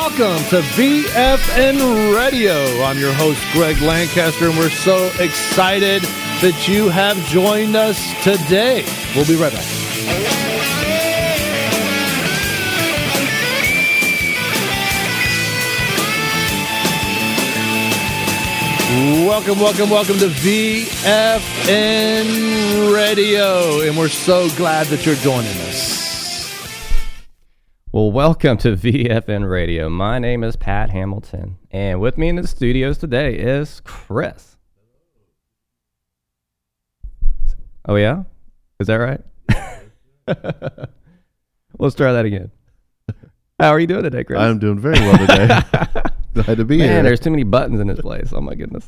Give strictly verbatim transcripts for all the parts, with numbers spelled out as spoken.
Welcome to V F N Radio. I'm your host, Greg Lancaster, and we're so excited that you have joined us today. We'll be right back. Welcome, welcome, welcome to V F N Radio, and we're so glad that you're joining us. Well, welcome to V F N Radio. My name is Pat Hamilton, and with me in the studios today is Chris. Oh, yeah? Is that right? Let's try that again. How are you doing today, Chris? I'm doing very well today. Glad to be Man, here. there's too many buttons in this place. Oh, my goodness.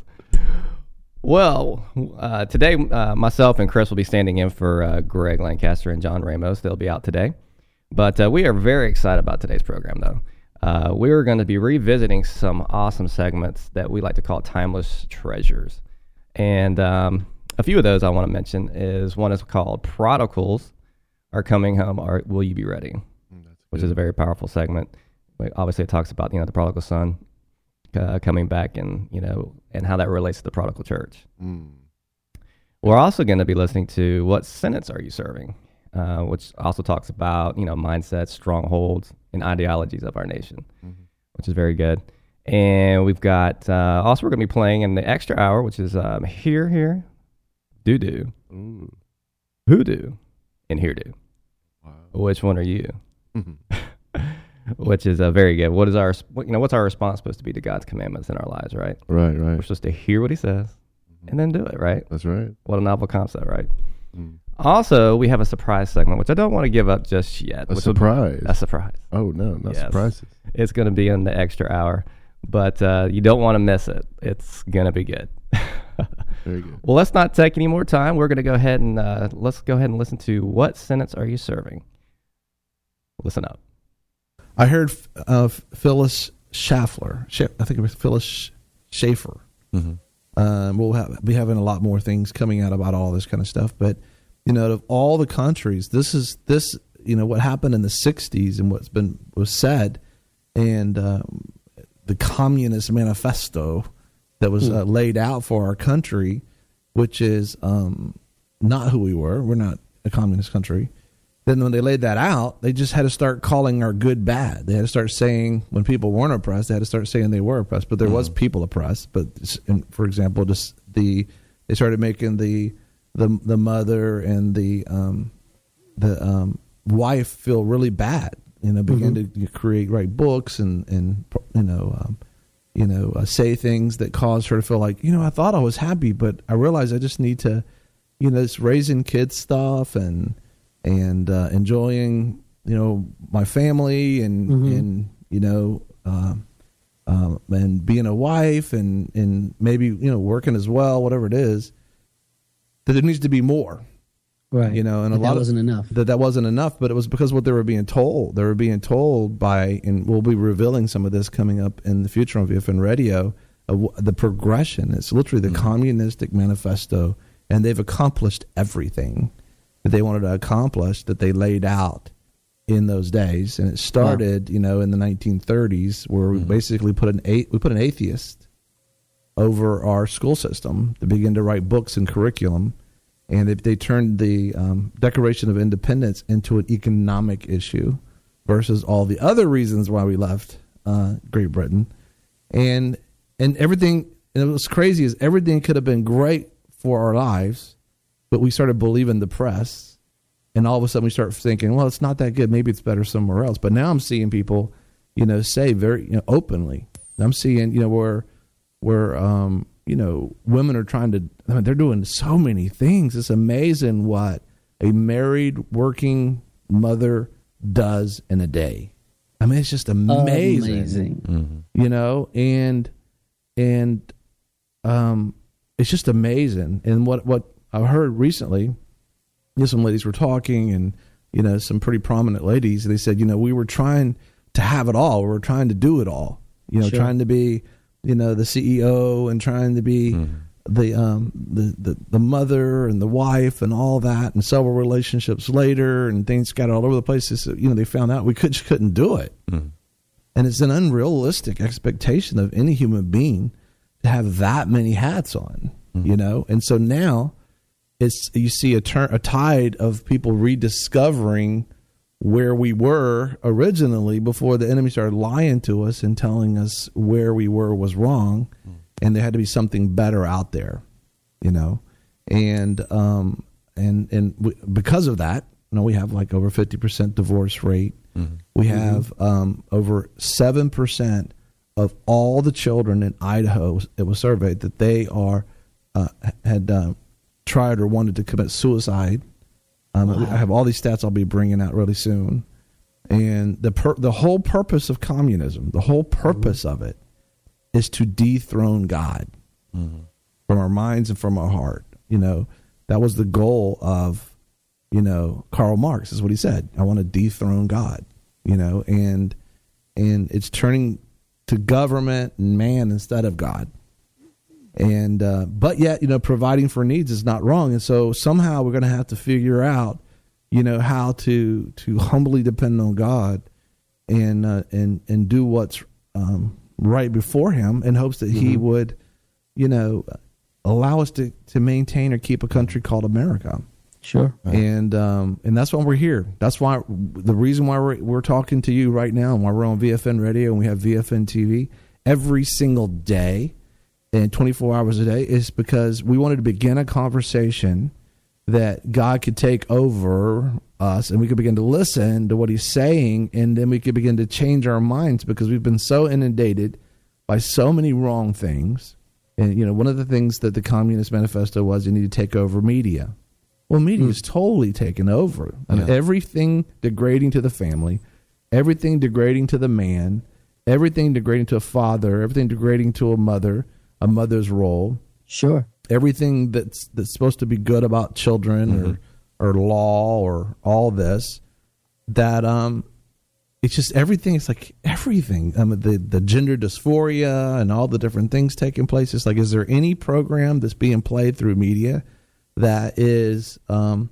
Well, uh, today, uh, myself and Chris will be standing in for uh, Greg Lancaster and John Ramos. They'll be out today. But uh, we are very excited about today's program, though. Uh, we're going to be revisiting some awesome segments that we like to call Timeless Treasures. And um, a few of those I want to mention is one is called Prodigals Are Coming Home, or Will You Be Ready? Which is a very powerful segment. Obviously, it talks about, you know, the prodigal son uh, coming back and, you know, and how that relates to the prodigal church. Mm. We're also going to be listening to What Sentence Are You Serving? Uh, which also talks about, you know, mindsets, strongholds, and ideologies of our nation, mm-hmm. which is very good. And we've got, uh, also we're going to be playing in the extra hour, which is um, Here, Here, Do, Do, Ooh. Hoodoo, and Here, Do. Wow. Which one are you? Mm-hmm. Which is uh, very good. What is our, you know, what's our response supposed to be to God's commandments in our lives, right? Right, right. We're supposed to hear what he says mm-hmm. and then do it, right? That's right. What a novel concept, right? Mm. Also, we have a surprise segment, which I don't want to give up just yet. A surprise? Be, a surprise. Oh, no, not yes. surprises. It's going to be in the extra hour, but uh, you don't want to miss it. It's going to be good. Very good. Well, let's not take any more time. We're going to go ahead and uh, let's go ahead and listen to What Sentence Are You Serving? Listen up. I heard uh, Phyllis Schaffler. I think it was Phyllis Schaefer. Mm-hmm. Um, we'll have, be having a lot more things coming out about all this kind of stuff, but you know, of all the countries, this is this. You know what happened in the sixties and what's been was said, and um, the Communist Manifesto that was uh, laid out for our country, which is um, not who we were. We're not a communist country. Then when they laid that out, they just had to start calling our good bad. They had to start saying when people weren't oppressed, they had to start saying they were oppressed. But there mm. was people oppressed. But for example, just the they started making the the the mother and the um, the um, wife feel really bad. You know, begin mm-hmm. to create write books and and you know um, you know uh, say things that caused her to feel like, you know, I thought I was happy, but I realized I just need to, you know, it's raising kids stuff and. and uh, enjoying, you know, my family and, mm-hmm. and you know, um, um, and being a wife and, and maybe, you know, working as well, whatever it is, that there needs to be more. Right. You know, and but a lot that wasn't of, enough. That that wasn't enough, but it was because what they were being told. They were being told by, and we'll be revealing some of this coming up in the future on V F N Radio, uh, the progression. It's literally the mm-hmm. Communistic Manifesto, and they've accomplished everything that they wanted to accomplish that they laid out in those days. And it started, wow. you know, in the nineteen thirties where we mm-hmm. basically put an a- we put an atheist over our school system to begin to write books and curriculum. And they, they turned the um, Declaration of Independence into an economic issue versus all the other reasons why we left uh, Great Britain. And and everything, and it was crazy, is everything could have been great for our lives, but we started believing the press, and all of a sudden we start thinking, well, it's not that good. Maybe it's better somewhere else. But now I'm seeing people, you know, say very you know, openly. I'm seeing, you know, where, where um, you know, women are trying to, I mean, they're doing so many things. It's amazing what a married working mother does in a day. I mean, it's just amazing. Amazing. Mm-hmm. You know, and, and um, it's just amazing. And what, what, I heard recently, you know, some ladies were talking, and you know, some pretty prominent ladies. They said, you know, we were trying to have it all. We were trying to do it all. You know, sure. trying to be, you know, the C E O and trying to be mm-hmm. the um the, the the mother and the wife and all that, and several relationships later, and things got all over the place. So, you know, they found out we could just couldn't do it. Mm-hmm. And it's an unrealistic expectation of any human being to have that many hats on, mm-hmm. you know? And so now it's, you see a turn, a tide of people rediscovering where we were originally before the enemy started lying to us and telling us where we were was wrong. Mm-hmm. And there had to be something better out there, you know? And, um, and, and we, because of that, you know, we have like over fifty percent divorce rate. Mm-hmm. We have, um, over seven percent of all the children in Idaho, it was surveyed that they are uh, had uh, tried or wanted to commit suicide. Um, wow. I have all these stats I'll be bringing out really soon. And the per- the whole purpose of communism, the whole purpose mm-hmm. of it, is to dethrone God mm-hmm. from our minds and from our heart. You know, that was the goal of, you know, Karl Marx is what he said. I want to dethrone God. You know, and and it's turning to government and man instead of God. And, uh, but yet, you know, providing for needs is not wrong. And so somehow we're going to have to figure out, you know, how to, to humbly depend on God and, uh, and, and do what's, um, right before him in hopes that mm-hmm. he would, you know, allow us to, to maintain or keep a country called America. Sure. And um, and that's why we're here. That's why the reason why we're we're talking to you right now and why we're on V F N Radio and we have V F N T V every single day and twenty-four hours a day is because we wanted to begin a conversation that God could take over us and we could begin to listen to what he's saying, and then we could begin to change our minds because we've been so inundated by so many wrong things. And, you know, one of the things that the Communist Manifesto was you need to take over media. Well, media is totally taken over. I mean, Yeah. everything degrading to the family, everything degrading to the man, everything degrading to a father, everything degrading to a mother, a mother's role, Sure. everything that's that's supposed to be good about children Mm-hmm. or or law or all this, that um, it's just everything. It's like everything. I mean, the the gender dysphoria and all the different things taking place. It's like, is there any program that's being played through media that is um,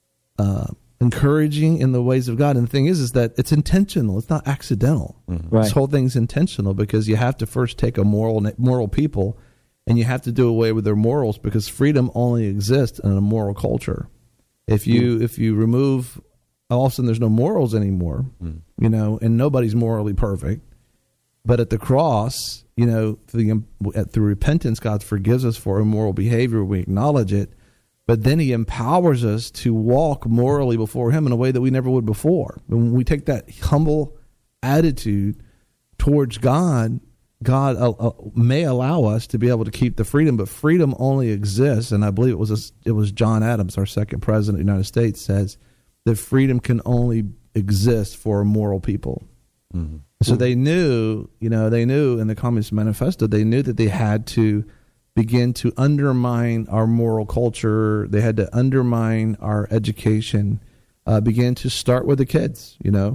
uh, encouraging in the ways of God? And the thing is, is that it's intentional. It's not accidental. Mm-hmm. Right. This whole thing's intentional because you have to first take a moral moral people, and you have to do away with their morals because freedom only exists in a moral culture. If you mm. if you remove, all of a sudden there's no morals anymore, mm. you know, and nobody's morally perfect. But at the cross, you know, through, the, through repentance, God forgives us for immoral behavior. We acknowledge it. But then he empowers us to walk morally before him in a way that we never would before. When we take that humble attitude towards God, God uh, uh, may allow us to be able to keep the freedom, but freedom only exists. And I believe it was a, it was John Adams, our second president of the United States, says that freedom can only exist for moral people. Mm-hmm. So they knew, you know, they knew in the Communist Manifesto, they knew that they had to begin to undermine our moral culture. They had to undermine our education, uh, begin to start with the kids, you know.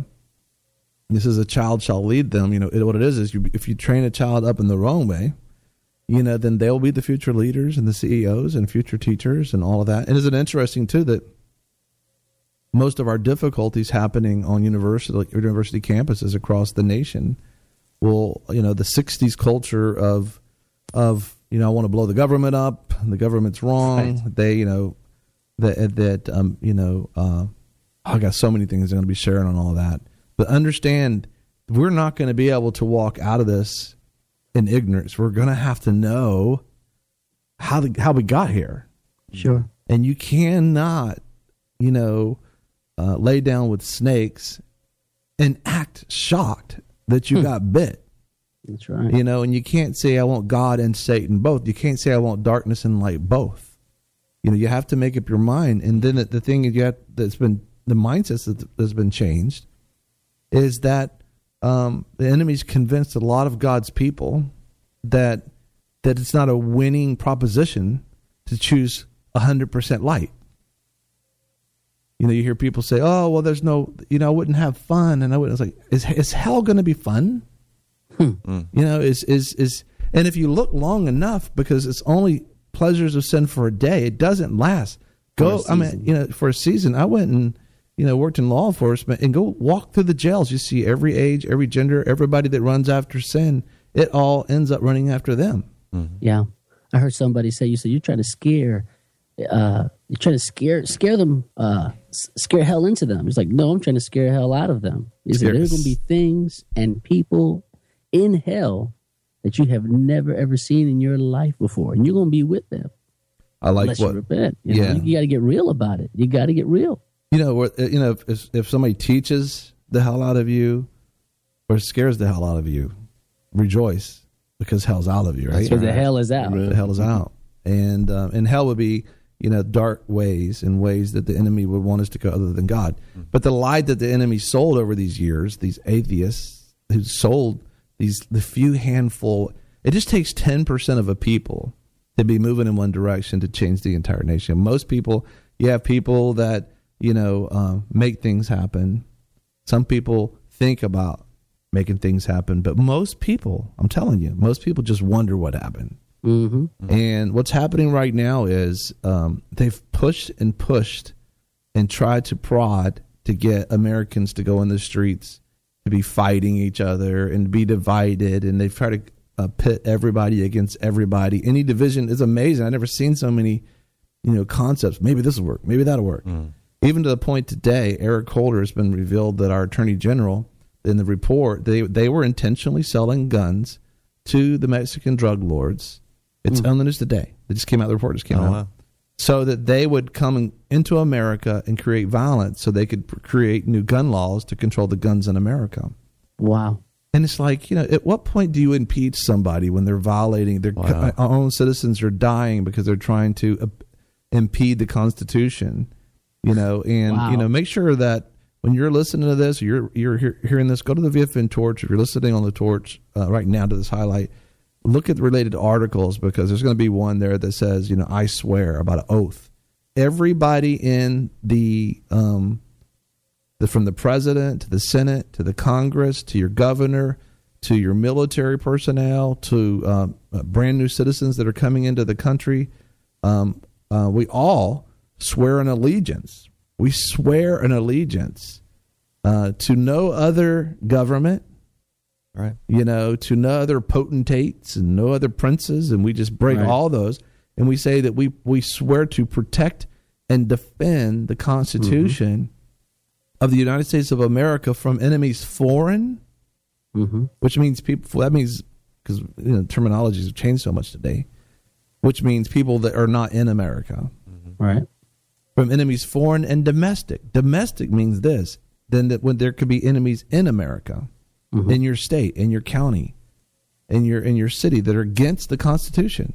This is a child shall lead them. You know, it, what it is is you, if you train a child up in the wrong way, you know, then they'll be the future leaders and the C E Os and future teachers and all of that. And isn't it interesting, too, that most of our difficulties happening on university university campuses across the nation will, you know, the sixties culture of, of you know, I want to blow the government up, the government's wrong. Right. They, you know, that, that um, you know, uh, I got so many things I'm going to be sharing on all of that. But understand, we're not going to be able to walk out of this in ignorance. We're going to have to know how the, how we got here. Sure. And you cannot, you know, uh, lay down with snakes and act shocked that you hmm. got bit. That's right. You know, and you can't say I want God and Satan both. You can't say I want darkness and light both. You know, you have to make up your mind. And then the, the thing you have, that's been the mindset that has been changed is that um, the enemy's convinced a lot of God's people that that it's not a winning proposition to choose one hundred percent light. You know, you hear people say, oh, well, there's no, you know, I wouldn't have fun. And I wouldn't, it's like, is, is hell going to be fun? Hmm. Mm. You know, is, is, is, and if you look long enough, because it's only pleasures of sin for a day, it doesn't last. Go, I mean, you know, for a season, I went and, you know, worked in law enforcement, and go walk through the jails. You see every age, every gender, everybody that runs after sin, it all ends up running after them. Mm-hmm. Yeah. I heard somebody say, you said you're trying to scare, uh, you're trying to scare, scare them, uh, scare hell into them. It's like, no, I'm trying to scare hell out of them. He said there's going to be things and people in hell that you have never ever seen in your life before, and you're going to be with them. I like unless what, you repent. You yeah, know, you got to get real about it. You got to get real. You know, you know, if if somebody teaches the hell out of you, or scares the hell out of you, rejoice. Because hell's out of you, right? Because the hell is out. The hell is out, and um, and hell would be, you know, dark ways and ways that the enemy would want us to go other than God. Mm-hmm. But the lie that the enemy sold over these years, these atheists who sold these the few handful, it just takes ten percent of a people to be moving in one direction to change the entire nation. Most people, you have people that you know uh, make things happen. Some people think about making things happen, but most people, I'm telling you, most people just wonder what happened. Mm-hmm. And what's happening right now is um, they've pushed and pushed and tried to prod to get Americans to go in the streets, to be fighting each other and be divided, and they've tried to uh, pit everybody against everybody. Any division is amazing. I've never seen so many, you know, concepts. Maybe this will work. Maybe that'll work. Mm. Even to the point today, Eric Holder has been revealed that our Attorney General, in the report, they they were intentionally selling guns to the Mexican drug lords. It's mm. on the news today. It just came out. The report just came oh, out. Wow. So that they would come into America and create violence so they could create new gun laws to control the guns in America. Wow. And it's like, you know, at what point do you impeach somebody when they're violating, their wow. our own citizens are dying because they're trying to uh, impede the Constitution, you know, and, wow. you know, make sure that when you're listening to this, or you're you're hear, hearing this, go to the V F N Torch. If you're listening on the Torch uh, right now to this highlight, look at the related articles, because there's going to be one there that says, you know, I swear, about an oath. Everybody in the, um, the from the president to the Senate to the Congress to your governor to your military personnel to uh, brand new citizens that are coming into the country, um, uh, we all swear an allegiance. We swear an allegiance uh, to no other government, right? You know, to no other potentates and no other princes, and we just break right. all those, and we say that we we swear to protect and defend the Constitution mm-hmm. of the United States of America from enemies foreign, mm-hmm. which means people. That means, because you know terminologies have changed so much today, which means people that are not in America, mm-hmm. right? From enemies foreign and domestic. Domestic means this, then that when there could be enemies in America, mm-hmm. in your state, in your county, in your in your city that are against the Constitution.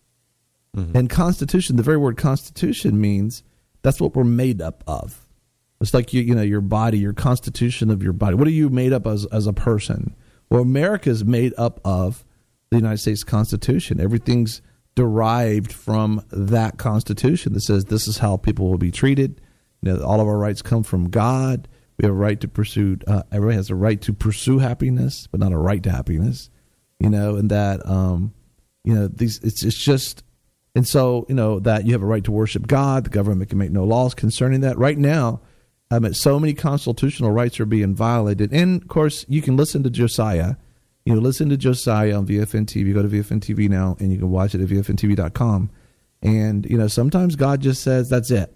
Mm-hmm. And Constitution, the very word Constitution means that's what we're made up of. It's like you you know your body, your constitution of your body. What are you made up as as a person? Well, America is made up of the United States Constitution. Everything's derived from that Constitution that says this is how people will be treated. You know, all of our rights come from God. We have a right to pursue. Uh, everybody has a right to pursue happiness, but not a right to happiness. You know, and that um, you know these. It's it's just, and so you know that you have a right to worship God. The government can make no laws concerning that. Right now, I mean, so many constitutional rights are being violated, and of course, you can listen to Josiah. You know, listen to Josiah on V F N T V. Go to V F N T V now, and you can watch it at V F N T V dot com. And, you know, sometimes God just says, that's it.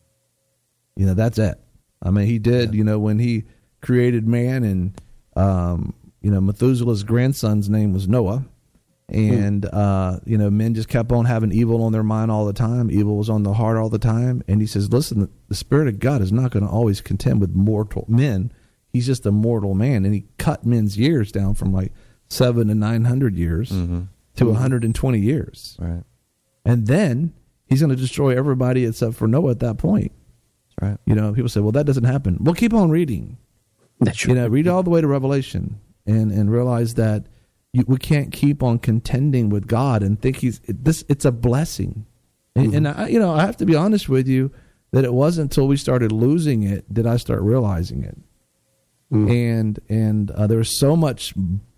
You know, that's it. I mean, he did, yeah. you know, when he created man, and, um, you know, Methuselah's grandson's name was Noah. And, hmm. uh, you know, men just kept on having evil on their mind all the time. Evil was on the heart all the time. And he says, listen, the Spirit of God is not going to always contend with mortal men. He's just a mortal man, and he cut men's years down from like seven to nine hundred years mm-hmm. to one hundred and twenty years. Right, and then he's going to destroy everybody except for Noah at that point. That's right. You know, people say, "Well, that doesn't happen." Well, keep on reading. That's true. You know, read all the way to Revelation, and and realize that you, we can't keep on contending with God and think he's this. It's a blessing, and, mm-hmm. and I, you know, I have to be honest with you that it wasn't until we started losing it did I start realizing it. Mm. And and uh, there was so much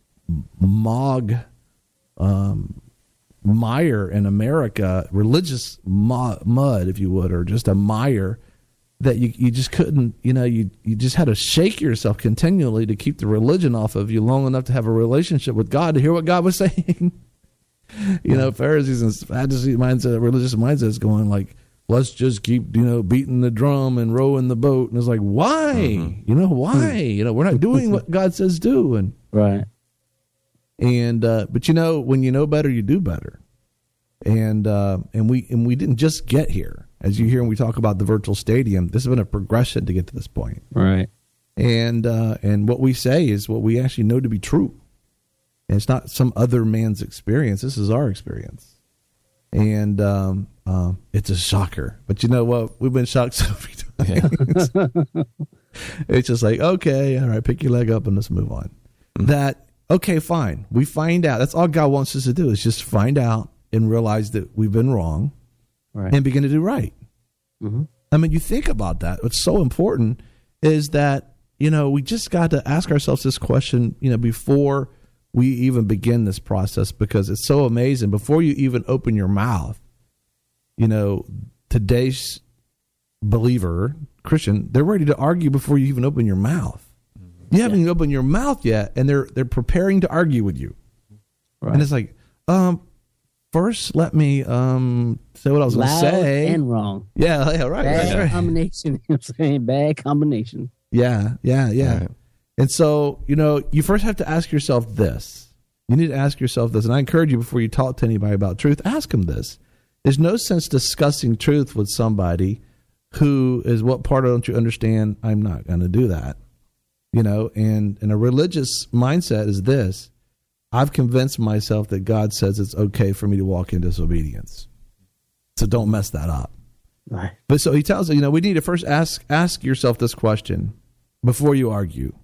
mog um, mire in America, religious mo- mud, if you would, or just a mire that you, you just couldn't, you know, you, you just had to shake yourself continually to keep the religion off of you long enough to have a relationship with God, to hear what God was saying. You know, Pharisees and Sadducees mindset, religious mindset is going like, let's just keep, you know, beating the drum and rowing the boat. And it's like, why? Mm-hmm. You know, why? You know, we're not doing what God says do. And right. And uh, but you know, when you know better, you do better. And uh, and we and we didn't just get here. As you hear when we talk about the virtual stadium, this has been a progression to get to this point. Right. And uh, and what we say is what we actually know to be true. And it's not some other man's experience. This is our experience. And um, uh, it's a shocker. But you know what? We've been shocked so many times. Yeah. It's just like, okay, all right, pick your leg up and let's move on. Mm-hmm. That, okay, fine. We find out. That's all God wants us to do, is just find out and realize that we've been wrong. Right. And begin to do right. Mm-hmm. I mean, you think about that. What's so important is that, you know, we just got to ask ourselves this question, you know, before we even begin this process, because it's so amazing. Before you even open your mouth, you know, today's believer, Christian, they're ready to argue before you even open your mouth. Mm-hmm. You haven't yeah. even opened your mouth yet, and they're they're preparing to argue with you. Right. And it's like, um, first, let me um, say what I was going to say. And wrong. Yeah, yeah, right. Bad right. combination. You know what I'm saying? Bad combination. Yeah, yeah, yeah. Right. And so, you know, you first have to ask yourself this. You need to ask yourself this. And I encourage you, before you talk to anybody about truth, ask them this. There's no sense discussing truth with somebody who is, what part don't you understand? I'm not going to do that. You know, and, and a religious mindset is this. I've convinced myself that God says it's okay for me to walk in disobedience. So don't mess that up. Right. But so he tells us, you know, we need to first ask ask yourself this question before you argue.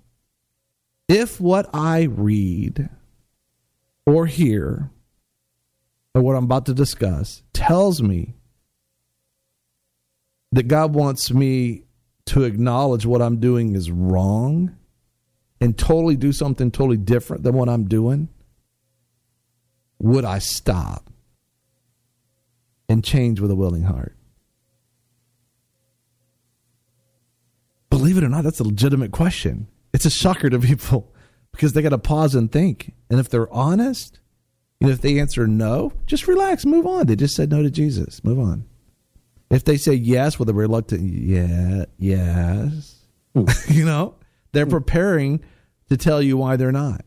If what I read or hear or what I'm about to discuss tells me that God wants me to acknowledge what I'm doing is wrong and totally do something totally different than what I'm doing, would I stop and change with a willing heart? Believe it or not, that's a legitimate question. It's a shocker to people because they got to pause and think. And if they're honest, you know, if they answer no, just relax, move on. They just said no to Jesus. Move on. If they say yes with a reluctant yeah, yes, you know, they're preparing to tell you why they're not.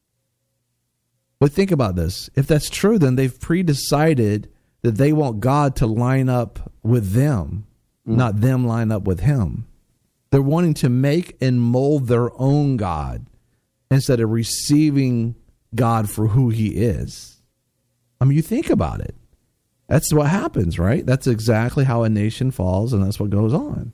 But think about this. If that's true, then they've pre-decided that they want God to line up with them, mm. not them line up with him. They're wanting to make and mold their own God instead of receiving God for who he is. I mean, you think about it. That's what happens, right? That's exactly how a nation falls, and that's what goes on.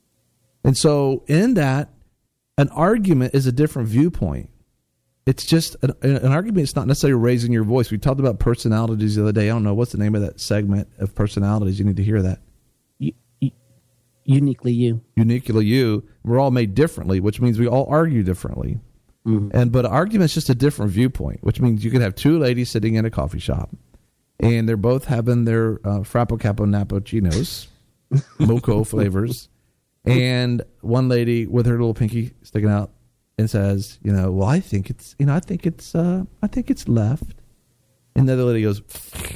And so in that, an argument is a different viewpoint. It's just an, an argument. It's not necessarily raising your voice. We talked about personalities the other day. I don't know. What's the name of that segment of personalities? You need to hear that. You, you, uniquely you. Uniquely you. We're all made differently, which means we all argue differently. Mm-hmm. And but an argument is just a different viewpoint, which means you could have two ladies sitting in a coffee shop, and they're both having their uh, Frappo Capo Nappuccinos, mocha flavors, and one lady with her little pinky sticking out and says, you know, well, I think it's, you know, I think it's, uh, I think it's left. And the other lady goes,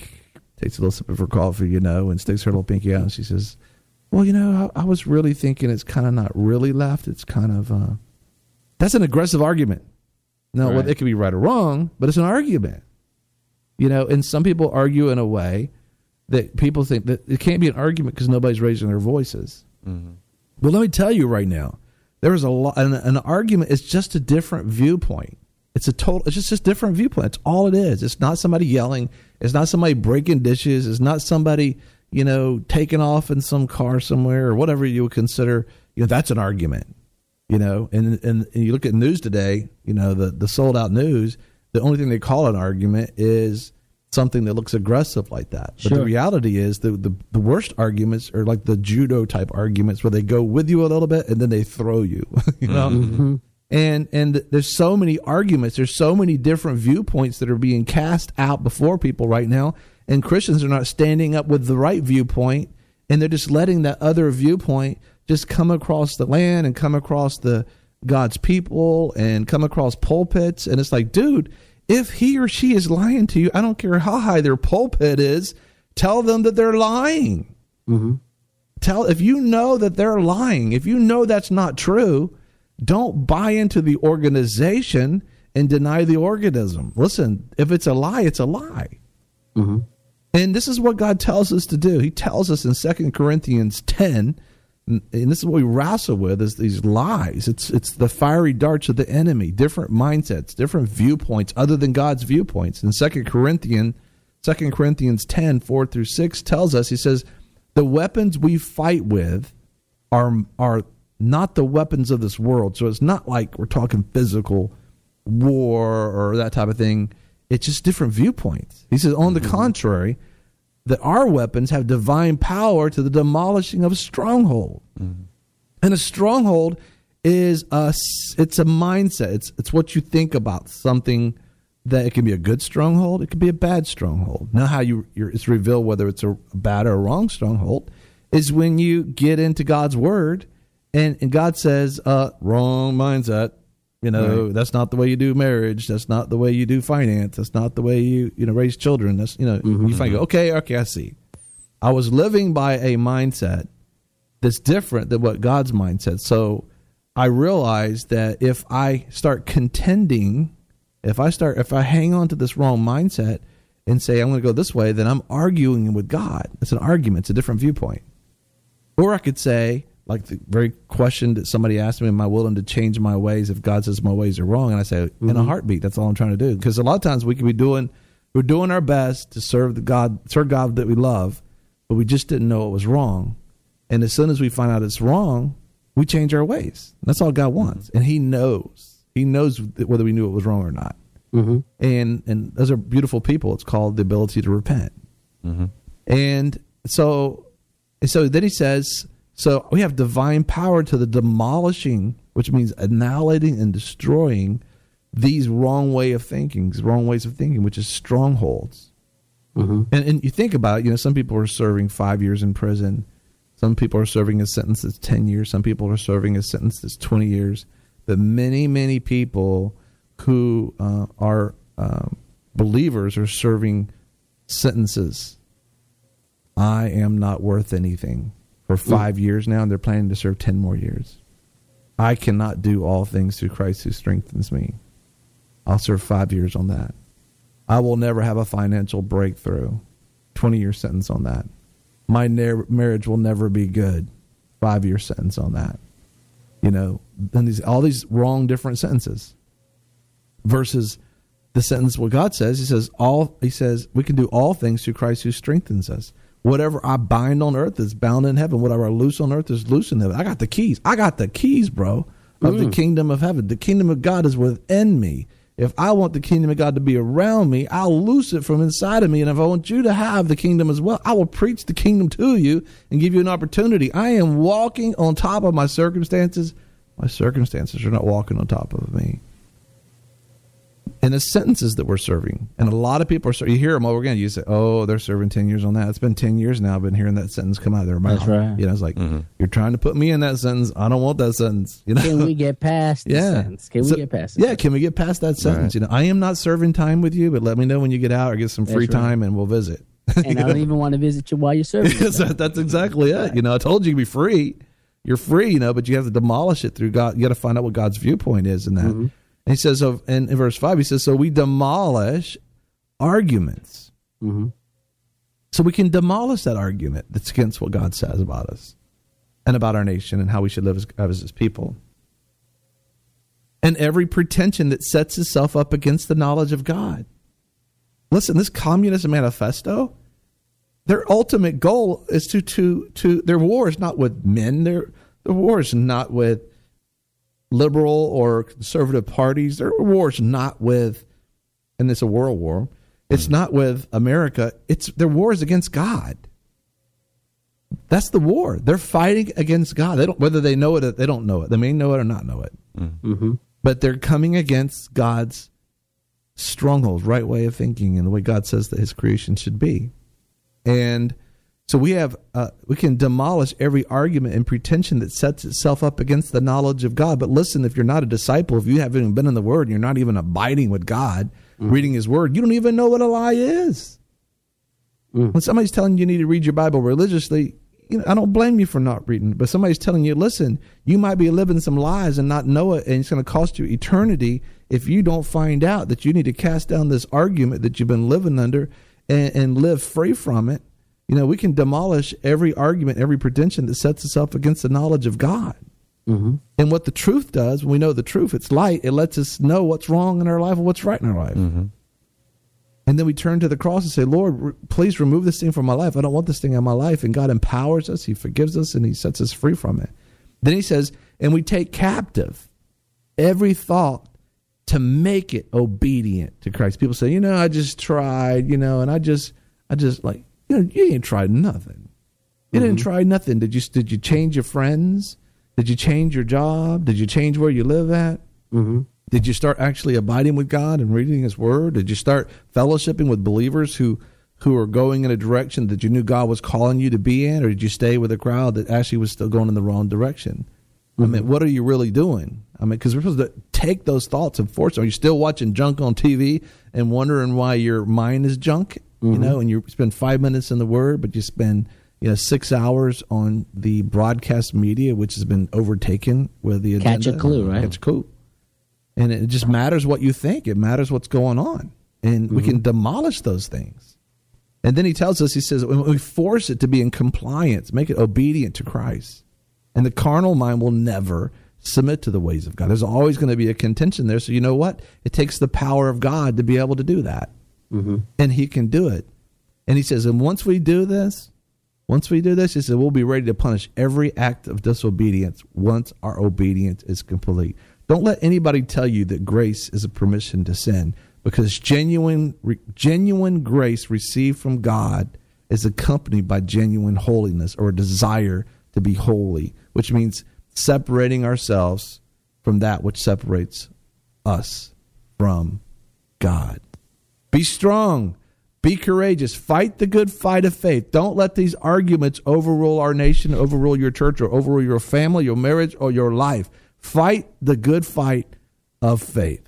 takes a little sip of her coffee, you know, and sticks her little pinky out, and she says, well, you know, I, I was really thinking it's kind of not really left. It's kind of, uh, that's an aggressive argument. No, right. Well, it could be right or wrong, but it's an argument. You know, and some people argue in a way that people think that it can't be an argument because nobody's raising their voices. Mm-hmm. But let me tell you right now, there is a lot. An, an argument is just a different viewpoint. It's a total. It's just a different viewpoint. It's all it is. It's not somebody yelling. It's not somebody breaking dishes. It's not somebody, you know, taking off in some car somewhere or whatever you would consider. You know, that's an argument. You know, and and, and you look at news today. You know, the the sold out news. The only thing they call an argument is something that looks aggressive like that. But sure. The reality is the, the the worst arguments are like the judo type arguments where they go with you a little bit and then they throw you. You know, mm-hmm. and and there's so many arguments. There's so many different viewpoints that are being cast out before people right now, and Christians are not standing up with the right viewpoint, and they're just letting that other viewpoint just come across the land and come across the God's people and come across pulpits. And it's like, dude, if he or she is lying to you, I don't care how high their pulpit is, tell them that they're lying. Mm-hmm. Tell if you know that they're lying, if you know that's not true, don't buy into the organization and deny the organism. Listen, if it's a lie, it's a lie. Mm-hmm. And this is what God tells us to do. He tells us in Second Corinthians ten, and this is what we wrestle with, is these lies. It's it's the fiery darts of the enemy, different mindsets, different viewpoints other than God's viewpoints. In Second Corinthians, Second Corinthians ten, four through six tells us, he says, the weapons we fight with are are not the weapons of this world. So it's not like we're talking physical war or that type of thing. It's just different viewpoints. He says, on the mm-hmm. contrary, that our weapons have divine power to the demolishing of a stronghold. Mm-hmm. And a stronghold is a, it's a mindset. It's it's what you think about something. That it can be a good stronghold, it can be a bad stronghold. Now, how you you're, it's revealed whether it's a bad or a wrong stronghold is when you get into God's word, and, and God says, uh, "Wrong mindset." You know, right. That's not the way you do marriage. That's not the way you do finance. That's not the way you you know raise children. That's you know mm-hmm. you find go, okay, okay, I see. I was living by a mindset that's different than what God's mindset. So I realized that if I start contending. If I start, if I hang on to this wrong mindset and say I'm going to go this way, then I'm arguing with God. It's an argument. It's a different viewpoint. Or I could say, like the very question that somebody asked me, am I willing to change my ways if God says my ways are wrong? And I say, mm-hmm. in a heartbeat, that's all I'm trying to do. Because a lot of times we can be doing, we're doing our best to serve the God, serve God that we love, but we just didn't know it was wrong. And as soon as we find out it's wrong, we change our ways. That's all God wants. And he knows. He knows whether we knew it was wrong or not. Mm-hmm. And and those are beautiful people. It's called the ability to repent. Mm-hmm. And so, so then he says, so we have divine power to the demolishing, which means annihilating and destroying these wrong way of thinking, these wrong ways of thinking, which is strongholds. Mm-hmm. And, and you think about it, you know, some people are serving five years in prison. Some people are serving a sentence that's ten years. Some people are serving a sentence that's twenty years. But many, many people who uh, are um, believers are serving sentences. I am not worth anything for five mm. years now, and they're planning to serve ten more years. I cannot do all things through Christ who strengthens me. I'll serve five years on that. I will never have a financial breakthrough. twenty-year sentence on that. My na- marriage will never be good. Five-year sentence on that. You know, and these all these wrong different sentences versus the sentence what God says. He says all he says we can do all things through Christ who strengthens us. Whatever I bind on earth is bound in heaven. Whatever I loose on earth is loose in heaven. I got the keys. I got the keys, bro, of mm. the kingdom of heaven. The kingdom of God is within me. If I want the kingdom of God to be around me, I'll loose it from inside of me. And if I want you to have the kingdom as well, I will preach the kingdom to you and give you an opportunity. I am walking on top of my circumstances. My circumstances are not walking on top of me. And the sentences that we're serving, and a lot of people are, you hear them over again. You say, oh, they're serving ten years on that. It's been ten years now. I've been hearing that sentence come out of their mouth. That's right. You know, it's like, mm-hmm. you're trying to put me in that sentence. I don't want that sentence. You know, can we get past the yeah. sentence? Can so, we get past it? Yeah, sentence? can we get past that sentence? Right. You know, I am not serving time with you, but let me know when you get out or get some free That's right. time and we'll visit. And I don't even want to visit you while you're serving. that, that's exactly it. You know, I told you to be free. You're free, you know, but you have to demolish it through God. You got to find out what God's viewpoint is in that. Mm-hmm. And he says, so in, in verse five, he says, so we demolish arguments. Mm-hmm. So we can demolish that argument that's against what God says about us and about our nation and how we should live as, as his people. And every pretension that sets itself up against the knowledge of God. Listen, this Communist Manifesto, their ultimate goal is to, to, to their war is not with men. Their, their war is not with liberal or conservative parties. Their war is not with, and it's a world war, it's mm-hmm. not with America. It's their war is against God. That's the war. They're fighting against God. They don't, whether they know it, they don't know it. They may know it or not know it. Mm-hmm. But they're coming against God's strongholds, right way of thinking, and the way God says that his creation should be. And So we have uh, we can demolish every argument and pretension that sets itself up against the knowledge of God. But listen, if you're not a disciple, if you haven't even been in the Word, and you're not even abiding with God, mm. reading His Word, you don't even know what a lie is. Mm. When somebody's telling you you need to read your Bible religiously, you know, I don't blame you for not reading. But somebody's telling you, listen, you might be living some lies and not know it, and it's going to cost you eternity if you don't find out that you need to cast down this argument that you've been living under and, and live free from it. You know, we can demolish every argument, every pretension that sets itself against the knowledge of God. Mm-hmm. And what the truth does, when we know the truth, it's light. It lets us know what's wrong in our life and what's right in our life. Mm-hmm. And then we turn to the cross and say, Lord, re- please remove this thing from my life. I don't want this thing in my life. And God empowers us. He forgives us, and He sets us free from it. Then He says, and we take captive every thought to make it obedient to Christ. People say, you know, I just tried, you know, and I just, I just like, you know, you ain't tried nothing. You mm-hmm. didn't try nothing. Did you? Did you change your friends? Did you change your job? Did you change where you live at? Mm-hmm. Did you start actually abiding with God and reading His Word? Did you start fellowshipping with believers who who are going in a direction that you knew God was calling you to be in, or did you stay with a crowd that actually was still going in the wrong direction? Mm-hmm. I mean, what are you really doing? I mean, because we're supposed to take those thoughts and force them. Are you still watching junk on T V and wondering why your mind is junk? You know, and you spend five minutes in the Word, but you spend, you know, six hours on the broadcast media, which has been overtaken with the agenda. Catch a clue, right? Catch a clue. And it just matters what you think. It matters what's going on. And mm-hmm. we can demolish those things. And then he tells us, he says, when we force it to be in compliance, make it obedient to Christ. And the carnal mind will never submit to the ways of God. There's always going to be a contention there. So you know what? It takes the power of God to be able to do that. Mm-hmm. And He can do it. And he says, and once we do this, once we do this, he said, we'll be ready to punish every act of disobedience once our obedience is complete. Don't let anybody tell you that grace is a permission to sin, because genuine, re, genuine grace received from God is accompanied by genuine holiness, or a desire to be holy, which means separating ourselves from that which separates us from God. Be strong. Be courageous. Fight the good fight of faith. Don't let these arguments overrule our nation, overrule your church, or overrule your family, your marriage, or your life. Fight the good fight of faith.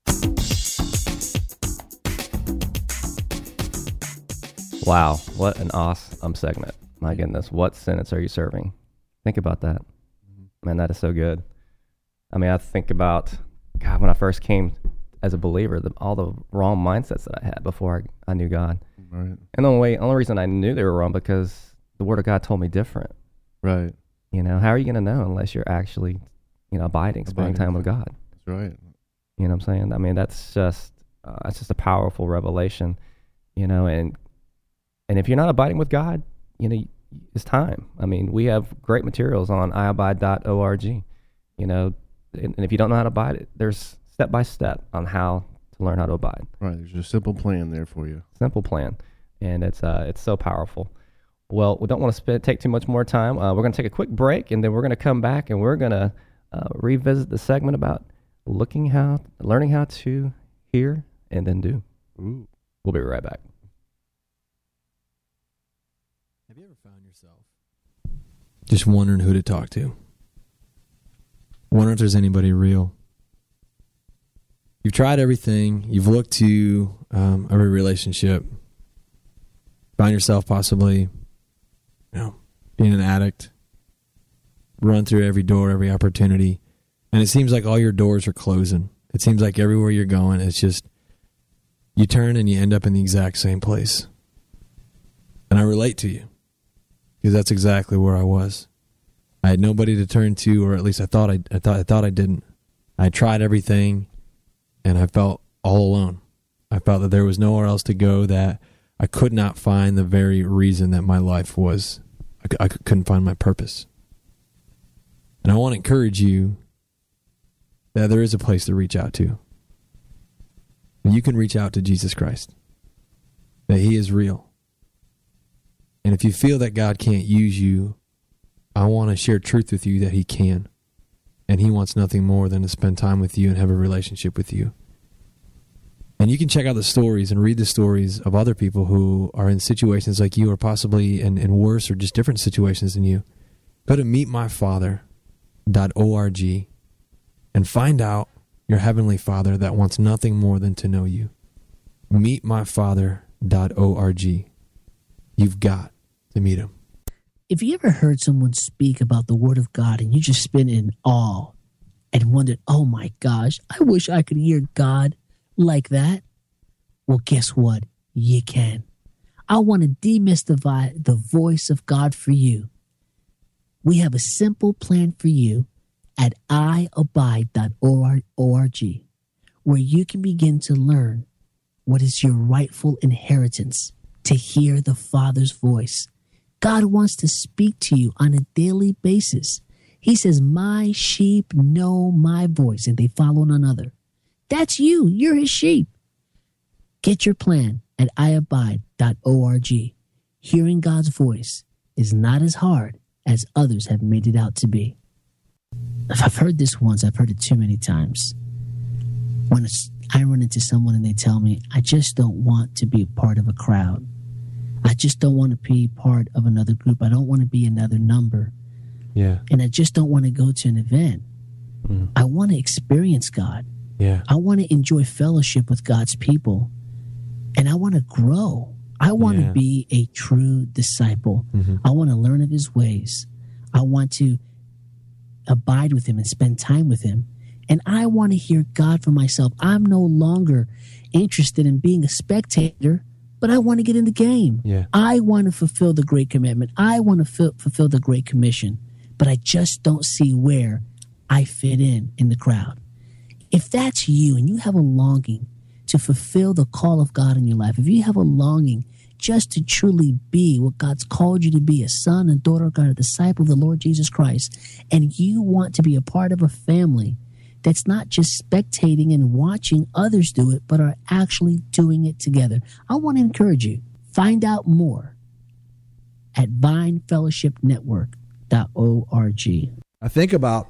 Wow, what an awesome segment. My goodness, what sentence are you serving? Think about that. Man, that is so good. I mean, I think about, God, when I first came as a believer, the, all the wrong mindsets that I had before I, I knew God. Right. And the only way, only reason I knew they were wrong because the Word of God told me different. Right. You know, how are you going to know unless you're actually, you know, abiding, spending Abiding. time with God? That's right. You know what I'm saying? I mean, that's just, uh, that's just a powerful revelation, you know, and, and if you're not abiding with God, you know, it's time. I mean, we have great materials on i abide dot org, you know, and, and if you don't know how to abide it, there's step by step on how to learn how to abide. Right. There's a simple plan there for you. Simple plan. And it's uh, it's so powerful. Well, we don't want to spend, take too much more time. Uh, we're going to take a quick break, and then we're going to come back, and we're going to uh, revisit the segment about looking how, learning how to hear and then do. Ooh. We'll be right back. Have you ever found yourself just wondering who to talk to? Wondering if there's anybody real? You've tried everything. You've looked to um, every relationship. Find yourself possibly, you know, being an addict. Run through every door, every opportunity. And it seems like all your doors are closing. It seems like everywhere you're going, it's just, you turn and you end up in the exact same place. And I relate to you, because that's exactly where I was. I had nobody to turn to, or at least I thought I, I thought I thought I didn't. I tried everything. And I felt all alone. I felt that there was nowhere else to go, that I could not find the very reason that my life was. I, I couldn't find my purpose. And I want to encourage you that there is a place to reach out to. You can reach out to Jesus Christ. That He is real. And if you feel that God can't use you, I want to share truth with you that He can. And He wants nothing more than to spend time with you and have a relationship with you. And you can check out the stories and read the stories of other people who are in situations like you, or possibly in, in worse or just different situations than you. Go to meet my father dot org and find out your heavenly Father that wants nothing more than to know you. meet my father dot org. You've got to meet him. If you ever heard someone speak about the Word of God and you just been in awe and wondered, oh my gosh, I wish I could hear God like that. Well, guess what? You can. I want to demystify the voice of God for you. We have a simple plan for you at i abide dot org, where you can begin to learn what is your rightful inheritance, to hear the Father's voice. God wants to speak to you on a daily basis. He says, my sheep know my voice and they follow none other. That's you. You're his sheep. Get your plan at i abide dot org. Hearing God's voice is not as hard as others have made it out to be. If I've heard this once, I've heard it too many times. When I run into someone and they tell me, I just don't want to be a part of a crowd. I just don't want to be part of another group. I don't want to be another number. Yeah. And I just don't want to go to an event. Mm. I want to experience God. Yeah. I want to enjoy fellowship with God's people. And I want to grow. I want Yeah. to be a true disciple. Mm-hmm. I want to learn of his ways. I want to abide with him and spend time with him. And I want to hear God for myself. I'm no longer interested in being a spectator, but I want to get in the game. Yeah. I want to fulfill the Great Commandment. I want to fi- fulfill the Great Commission, but I just don't see where I fit in in the crowd. If that's you and you have a longing to fulfill the call of God in your life, if you have a longing just to truly be what God's called you to be, a son and daughter of God, a disciple of the Lord Jesus Christ, and you want to be a part of a family that's not just spectating and watching others do it, but are actually doing it together, I want to encourage you. Find out more at vine fellowship network dot org. I think about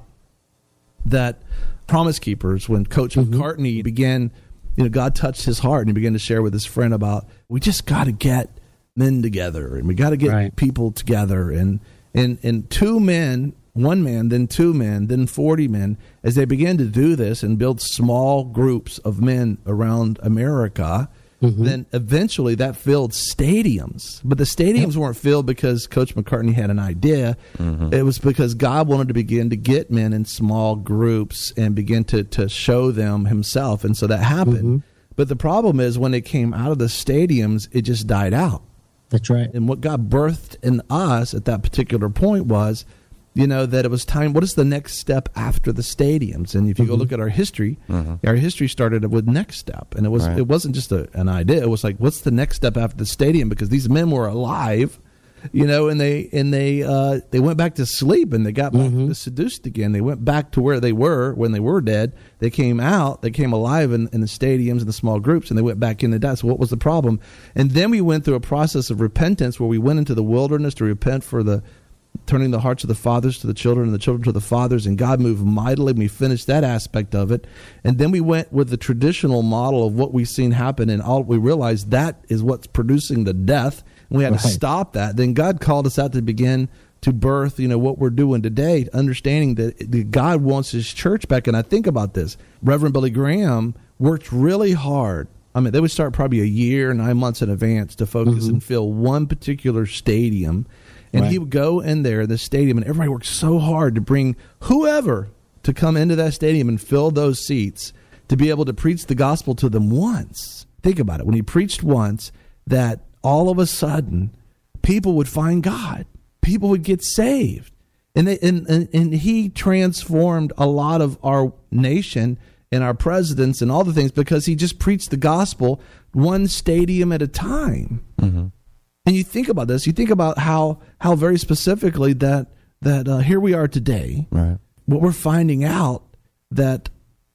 that Promise Keepers when Coach Mm-hmm. McCartney began, you know, God touched his heart and he began to share with his friend about, we just got to get men together and we got to get Right. people together. And, and, and two men, one man, then two men, then forty men, as they began to do this and build small groups of men around America, then eventually that filled stadiums. But the stadiums weren't filled because Coach McCartney had an idea. It was because God wanted to begin to get men in small groups and begin to, to show them himself. And so that happened. But the problem is when it came out of the stadiums, it just died out. That's right. And what God birthed in us at that particular point was, you know, that it was time. What is the next step after the stadiums? And if you go look at our history, our history started with next step, and it was Right. it wasn't just a, an idea. It was like, what's the next step after the stadium? Because these men were alive, you know, and they and they uh, they went back to sleep and they got back to seduced again. They went back to where they were when they were dead. They came out, they came alive in, in the stadiums and the small groups, and they went back in the death. So what was the problem? And then we went through a process of repentance where we went into the wilderness to repent for the turning the hearts of the fathers to the children and the children to the fathers, and God moved mightily. We finished that aspect of it. And then we went with the traditional model of what we've seen happen, and all we realized that is what's producing the death, and we had Right. to stop that. Then God called us out to begin to birth, you know, what we're doing today, understanding that that God wants his church back. And I think about this. Reverend Billy Graham worked really hard. I mean, they would start probably a year, nine months in advance to focus and fill one particular stadium. And Right. he would go in there, in the stadium, and everybody worked so hard to bring whoever to come into that stadium and fill those seats to be able to preach the gospel to them once. Think about it. When he preached once, that all of a sudden people would find God. People would get saved. And, they, and, and, and he transformed a lot of our nation and our presidents and all the things because he just preached the gospel one stadium at a time. Mm-hmm. And you think about this, you think about how how very specifically that that uh, here we are today. Right. What we're finding out that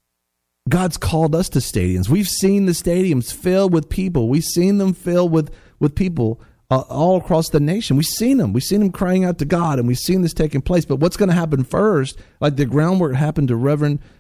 God's called us to stadiums. We've seen the stadiums filled with people. We've seen them filled with with people uh, all across the nation. We've seen them. We've seen them crying out to God, and we've seen this taking place. But what's going to happen first? Like the groundwork happened to Reverend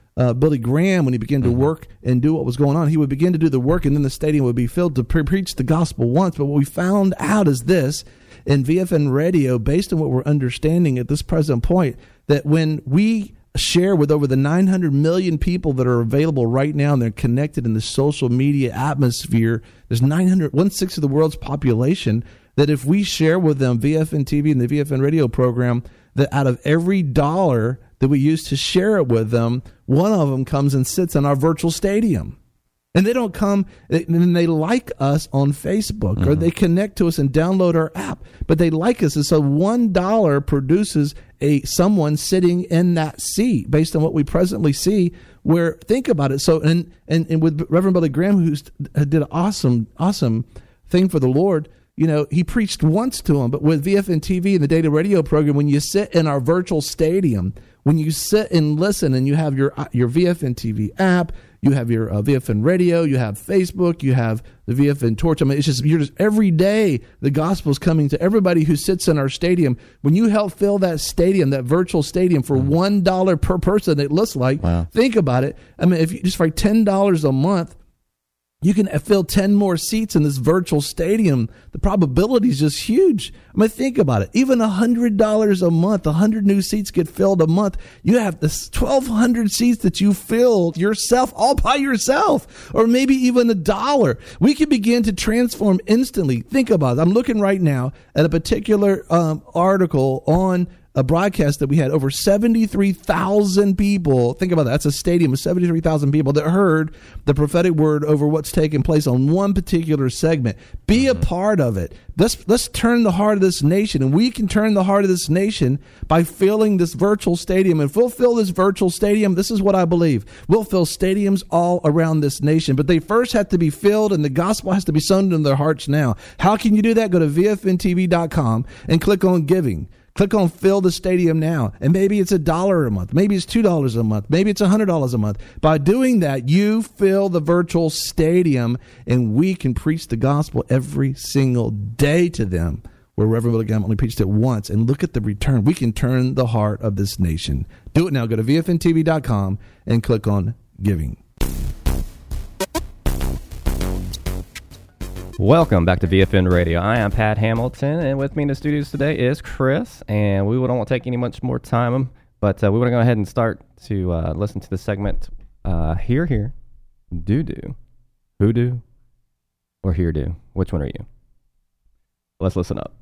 uh, Billy Graham, when he began to Mm-hmm. work and do what was going on, he would begin to do the work, and then the stadium would be filled to pre- preach the gospel once. But what we found out is this, in V F N radio, based on what we're understanding at this present point, that when we share with over the nine hundred million people that are available right now, and they're connected in the social media atmosphere, there's nine hundred, one-sixth of the world's population, that if we share with them V F N T V and the V F N radio program, that out of every dollar that we use to share it with them, one of them comes and sits in our virtual stadium. And they don't come, and they like us on Facebook, mm-hmm. or they connect to us and download our app, but they like us. And so one dollar produces a someone sitting in that seat based on what we presently see, where, think about it. So, and, and, and with Reverend Billy Graham, who did an awesome, awesome thing for the Lord, you know, he preached once to him, but with V F N T V and the data radio program, when you sit in our virtual stadium, when you sit and listen, and you have your your V F N T V app, you have your uh, V F N radio, you have Facebook, you have the V F N Torch. I mean, it's just, you're just, every day the gospel is coming to everybody who sits in our stadium. When you help fill that stadium, that virtual stadium, for one dollar per person, it looks like, wow. Think about it. I mean, if you just for ten dollars a month, you can fill ten more seats in this virtual stadium. The probability is just huge. I mean, think about it. Even one hundred dollars a month, one hundred new seats get filled a month. You have this twelve hundred seats that you filled yourself, all by yourself, or maybe even a dollar. We can begin to transform instantly. Think about it. I'm looking right now at a particular um, article on a broadcast that we had over seventy-three thousand people. Think about that. That's a stadium of seventy-three thousand people that heard the prophetic word over what's taking place on one particular segment. Be a part of it. Let's, let's turn the heart of this nation, and we can turn the heart of this nation by filling this virtual stadium. And if we'll fill this virtual stadium, this is what I believe. We'll fill stadiums all around this nation, but they first have to be filled, and the gospel has to be sown into their hearts now. How can you do that? Go to V F N T V dot com and click on giving. Click on fill the stadium now. And maybe it's a dollar a month. Maybe it's two dollars a month. Maybe it's one hundred dollars a month. By doing that, you fill the virtual stadium, and we can preach the gospel every single day to them, where Reverend Billy Graham only preached it once. And look at the return. We can turn the heart of this nation. Do it now. Go to V F N T V dot com and click on giving. Welcome back to V F N Radio. I am Pat Hamilton, and with me in the studios today is Chris, and we don't want to take any much more time, but uh, we want to go ahead and start to uh, listen to the segment uh, Hear, Hear, Do, Do, Who Do, or Hear, Do. Which one are you? Let's listen up.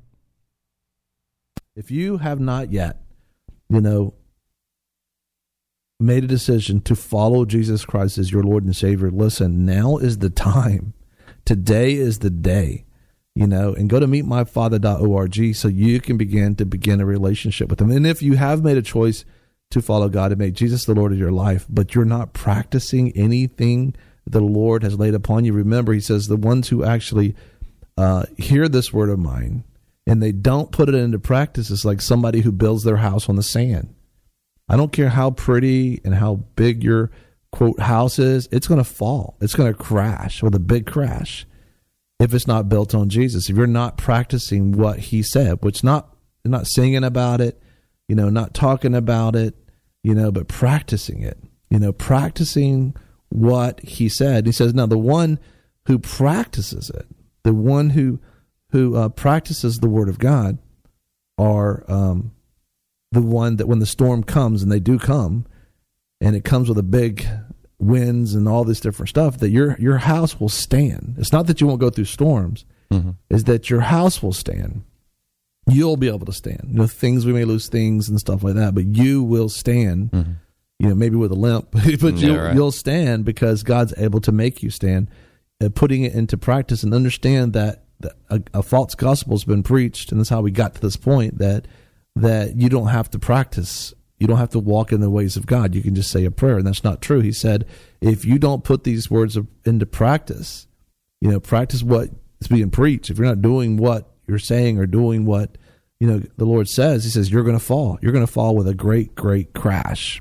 If you have not yet, you know, made a decision to follow Jesus Christ as your Lord and Savior, listen, now is the time. Today is the day, you know, and go to meet my father dot org so you can begin to begin a relationship with him. And if you have made a choice to follow God and make Jesus the Lord of your life, but you're not practicing anything the Lord has laid upon you, remember, he says, the ones who actually uh, hear this word of mine and they don't put it into practice is like somebody who builds their house on the sand. I don't care how pretty and how big your quote house is, it's going to fall. It's going to crash with a big crash if it's not built on Jesus. If you're not practicing what he said, which not not singing about it, you know, not talking about it, you know, but practicing it, you know, practicing what he said. He says, now the one who practices it, the one who who uh, practices the word of God are um, the one that when the storm comes, and they do come, and it comes with a big winds and all this different stuff, that your your house will stand. It's not that you won't go through storms, mm-hmm. is that your house will stand. You'll be able to stand. You know, things, we may lose things and stuff like that, but you will stand, mm-hmm. you know, maybe with a limp, but yeah, you'll, right. you'll stand because God's able to make you stand. Uh, putting it into practice and understand that, that a, a false gospel has been preached, and that's how we got to this point, that that you don't have to practice. You don't have to walk in the ways of God. You can just say a prayer, and that's not true. He said, if you don't put these words of, into practice, you know, practice what is being preached. If you're not doing what you're saying or doing what, you know, the Lord says, he says, you're going to fall. You're going to fall with a great, great crash.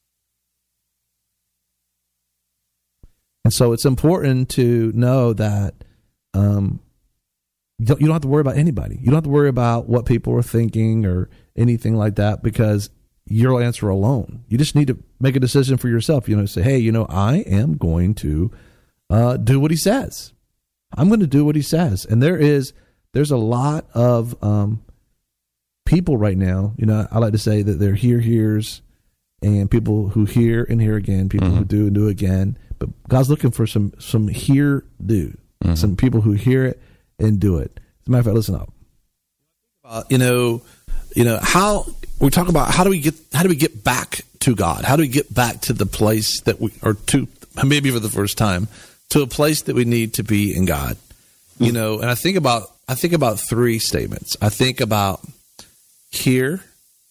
And so it's important to know that um, you don't, you don't have to worry about anybody. You don't have to worry about what people are thinking or anything like that, because your answer alone. You just need to make a decision for yourself. You know, say, hey, you know, I am going to uh, do what he says. I'm going to do what he says. And there is, there's a lot of um, people right now, you know, I like to say that they're hear hears and people who hear and hear again, people mm-hmm. who do and do again. But God's looking for some, some hear do, mm-hmm. some people who hear it and do it. As a matter of fact, listen up. Uh, you know, you know how we talk about how do we get how do we get back to God? How do we get back to the place that we, or to maybe for the first time, to a place that we need to be in God? Mm-hmm. You know, and I think about I think about three statements. I think about hearing,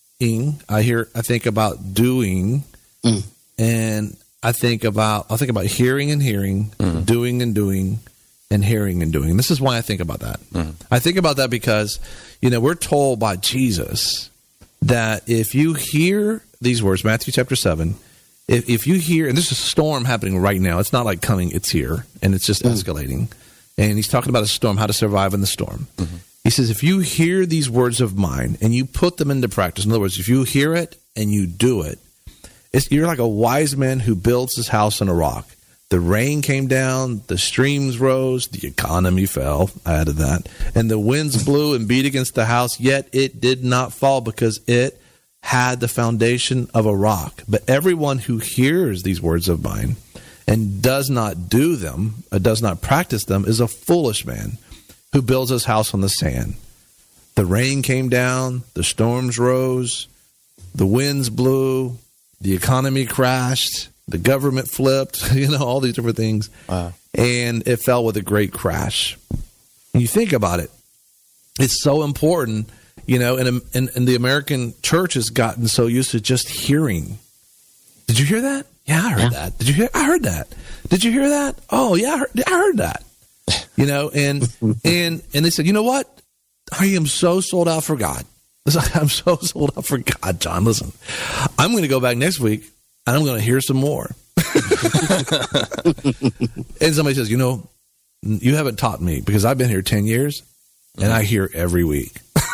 I hear I think about doing, mm. and I think about I think about hearing and hearing, mm. doing and doing, and hearing and doing. This is why I think about that. Mm. I think about that because, you know, we're told by Jesus that if you hear these words, Matthew chapter seven, if, if you hear, and there's a storm happening right now. It's not like coming, it's here, and it's just mm. escalating. And he's talking about a storm, how to survive in the storm. Mm-hmm. He says, if you hear these words of mine and you put them into practice, in other words, if you hear it and you do it, it's, you're like a wise man who builds his house on a rock. The rain came down, the streams rose, the economy fell, I added that, and the winds blew and beat against the house, yet it did not fall because it had the foundation of a rock. But everyone who hears these words of mine and does not do them, or does not practice them, is a foolish man who builds his house on the sand. The rain came down, the storms rose, the winds blew, the economy crashed, the government flipped, you know, all these different things. Wow. And it fell with a great crash. When you think about it, it's so important, you know, and, and, and the American church has gotten so used to just hearing. Did you hear that? Yeah, I heard yeah. that. Did you hear? I heard that. Did you hear that? Oh, yeah, I heard, I heard that. You know, and and and they said, you know what? I am so sold out for God. I'm so sold out for God, John. Listen, I'm going to go back next week and I'm going to hear some more. And somebody says, you know, you haven't taught me because I've been here ten years and I hear every week.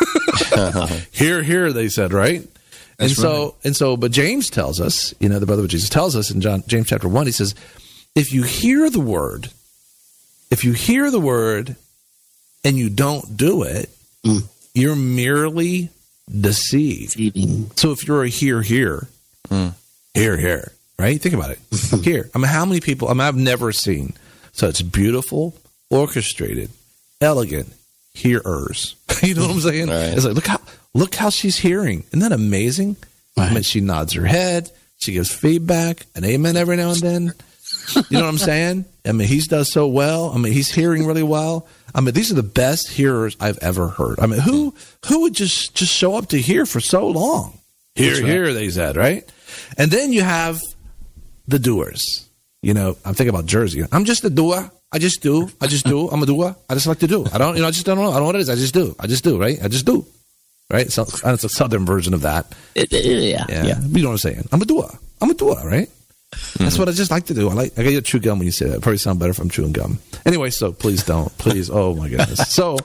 Hear, hear, they said, right? That's and so, right. and so, but James tells us, you know, the brother of Jesus tells us in John, James chapter one, he says, if you hear the word, if you hear the word and you don't do it, mm. you're merely deceived. Deceiving. So if you're a hear, hear, mm. hear, hear, right? Think about it. Here, I mean, how many people, I mean, I've never seen such beautiful, orchestrated, elegant hearers. You know what I'm saying? Right. It's like, look how, look how she's hearing. Isn't that amazing? Right. I mean, she nods her head. She gives feedback, an amen every now and then. You know what I'm saying? I mean, he does so well. I mean, he's hearing really well. I mean, these are the best hearers I've ever heard. I mean, who who would just, just show up to hear for so long? Hear, right. hear, they said, right? And then you have the doers. You know, I'm thinking about Jersey. I'm just a doer. I just do. I just do. I'm a doer. I just like to do. I don't, you know, I just don't know. I don't know what it is. I just do. I just do, right? I just do. Right? So it's a southern version of that. Yeah. Yeah. yeah. You know what I'm saying? I'm a doer. I'm a doer, right? Mm-hmm. That's what I just like to do. I like. I got to chew gum when you say that. It'd probably sound better if I'm chewing gum. Anyway, so please don't. Please. Oh my goodness. So,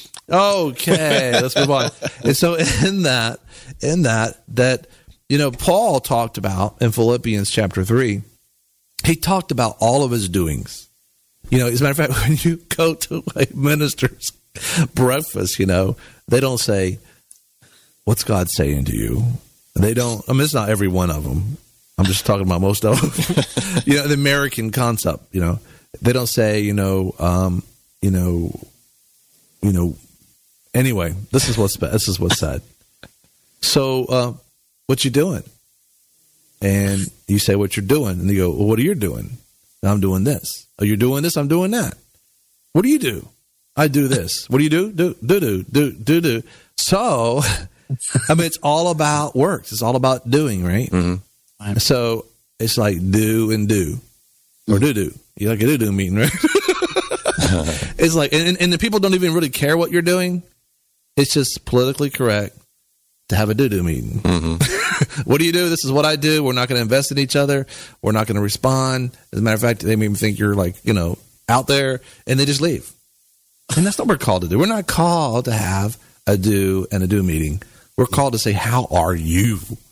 okay, let's move on. And so in that, in that, that, you know, Paul talked about in Philippians chapter three, he talked about all of his doings. You know, as a matter of fact, when you go to a minister's breakfast, you know, they don't say, what's God saying to you? They don't, I mean, it's not every one of them. I'm just talking about most of them. You know, the American concept, you know, they don't say, you know, um, you know, you know, anyway, this is what's, this is what's said. So, uh, what you doing? And you say what you're doing. And they go, well, what are you doing? I'm doing this. Oh, you're doing this? I'm doing that. What do you do? I do this. What do you do? Do, do, do, do, do, do. So, I mean, it's all about works. It's all about doing, right? Mm-hmm. So, it's like do and do. Or do do. You like a do do meeting, right? It's like, and, and the people don't even really care what you're doing. It's just politically correct to have a do do meeting. Mm-hmm. What do you do? This is what I do. We're not going to invest in each other. We're not going to respond. As a matter of fact, they may even think you're like, you know, out there, and they just leave. And that's not what we're called to do. We're not called to have a do and a do meeting. We're called to say, how are you?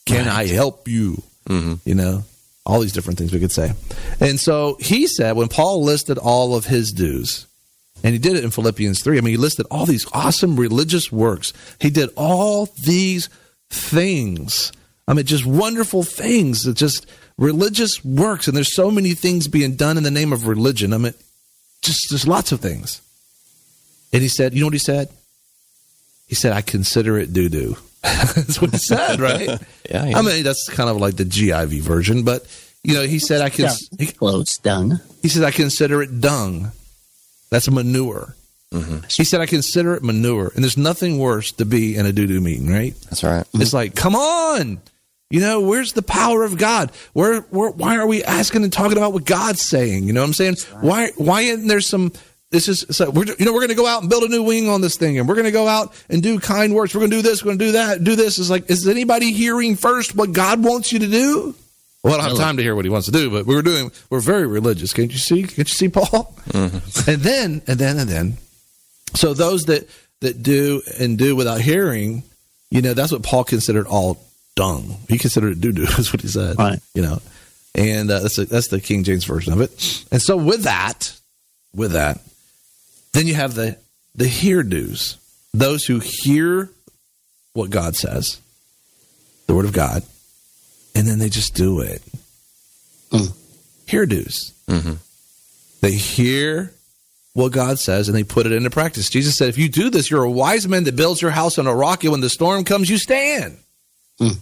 Can I help you? Mm-hmm. You know, all these different things we could say. And so he said, when Paul listed all of his dues, and he did it in Philippians three, I mean, he listed all these awesome religious works. He did all these things. I mean, just wonderful things. It's just religious works. And there's so many things being done in the name of religion. I mean, just there's lots of things. And he said, you know what he said? He said, I consider it doo-doo. That's what he said, right? yeah, yeah. I mean, that's kind of like the G I V version. But, you know, he said, I can. He, Clothes, dung. he said, I consider it dung. That's manure. Mm-hmm. He said, I consider it manure. And there's nothing worse to be in a doo-doo meeting, right? That's right. It's like, come on. You know, where's the power of God? Where, where, why are we asking and talking about what God's saying? You know what I'm saying? Right. Why, why isn't there some, this is, so we're, you know, we're going to go out and build a new wing on this thing, and we're going to go out and do kind works. We're going to do this, we're going to do that, do this. It's like, is anybody hearing first what God wants you to do? Well, I don't have time to hear what he wants to do, but we're doing, we're very religious. Can't you see? Can't you see, Paul? Mm-hmm. And then, and then, and then, so those that, that do and do without hearing, you know, that's what Paul considered all dung. He considered it doo-doo, is what he said. Right. You know, and uh, that's a, that's the King James version of it. And so with that, with that, then you have the the hear-dos, those who hear what God says, the Word of God, and then they just do it. Mm. Hear-dos. Mm-hmm. They hear what God says, and they put it into practice. Jesus said, if you do this, you're a wise man that builds your house on a rock, and when the storm comes, you stand. Mm.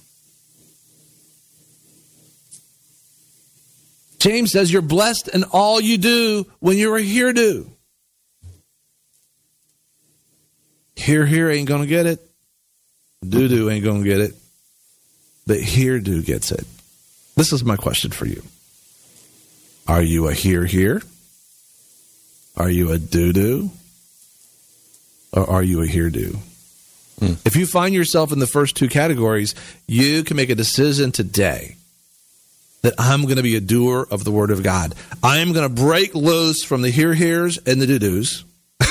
James says, you're blessed in all you do when you're a hear-do. Hear, hear ain't going to get it. Do-do ain't going to get it. But hear-do gets it. This is my question for you. Are you a hear-hear? Are you a do-do? Or are you a hear-do? Hmm. If you find yourself in the first two categories, you can make a decision today that I'm going to be a doer of the Word of God. I am going to break loose from the hear-hears and the do-dos.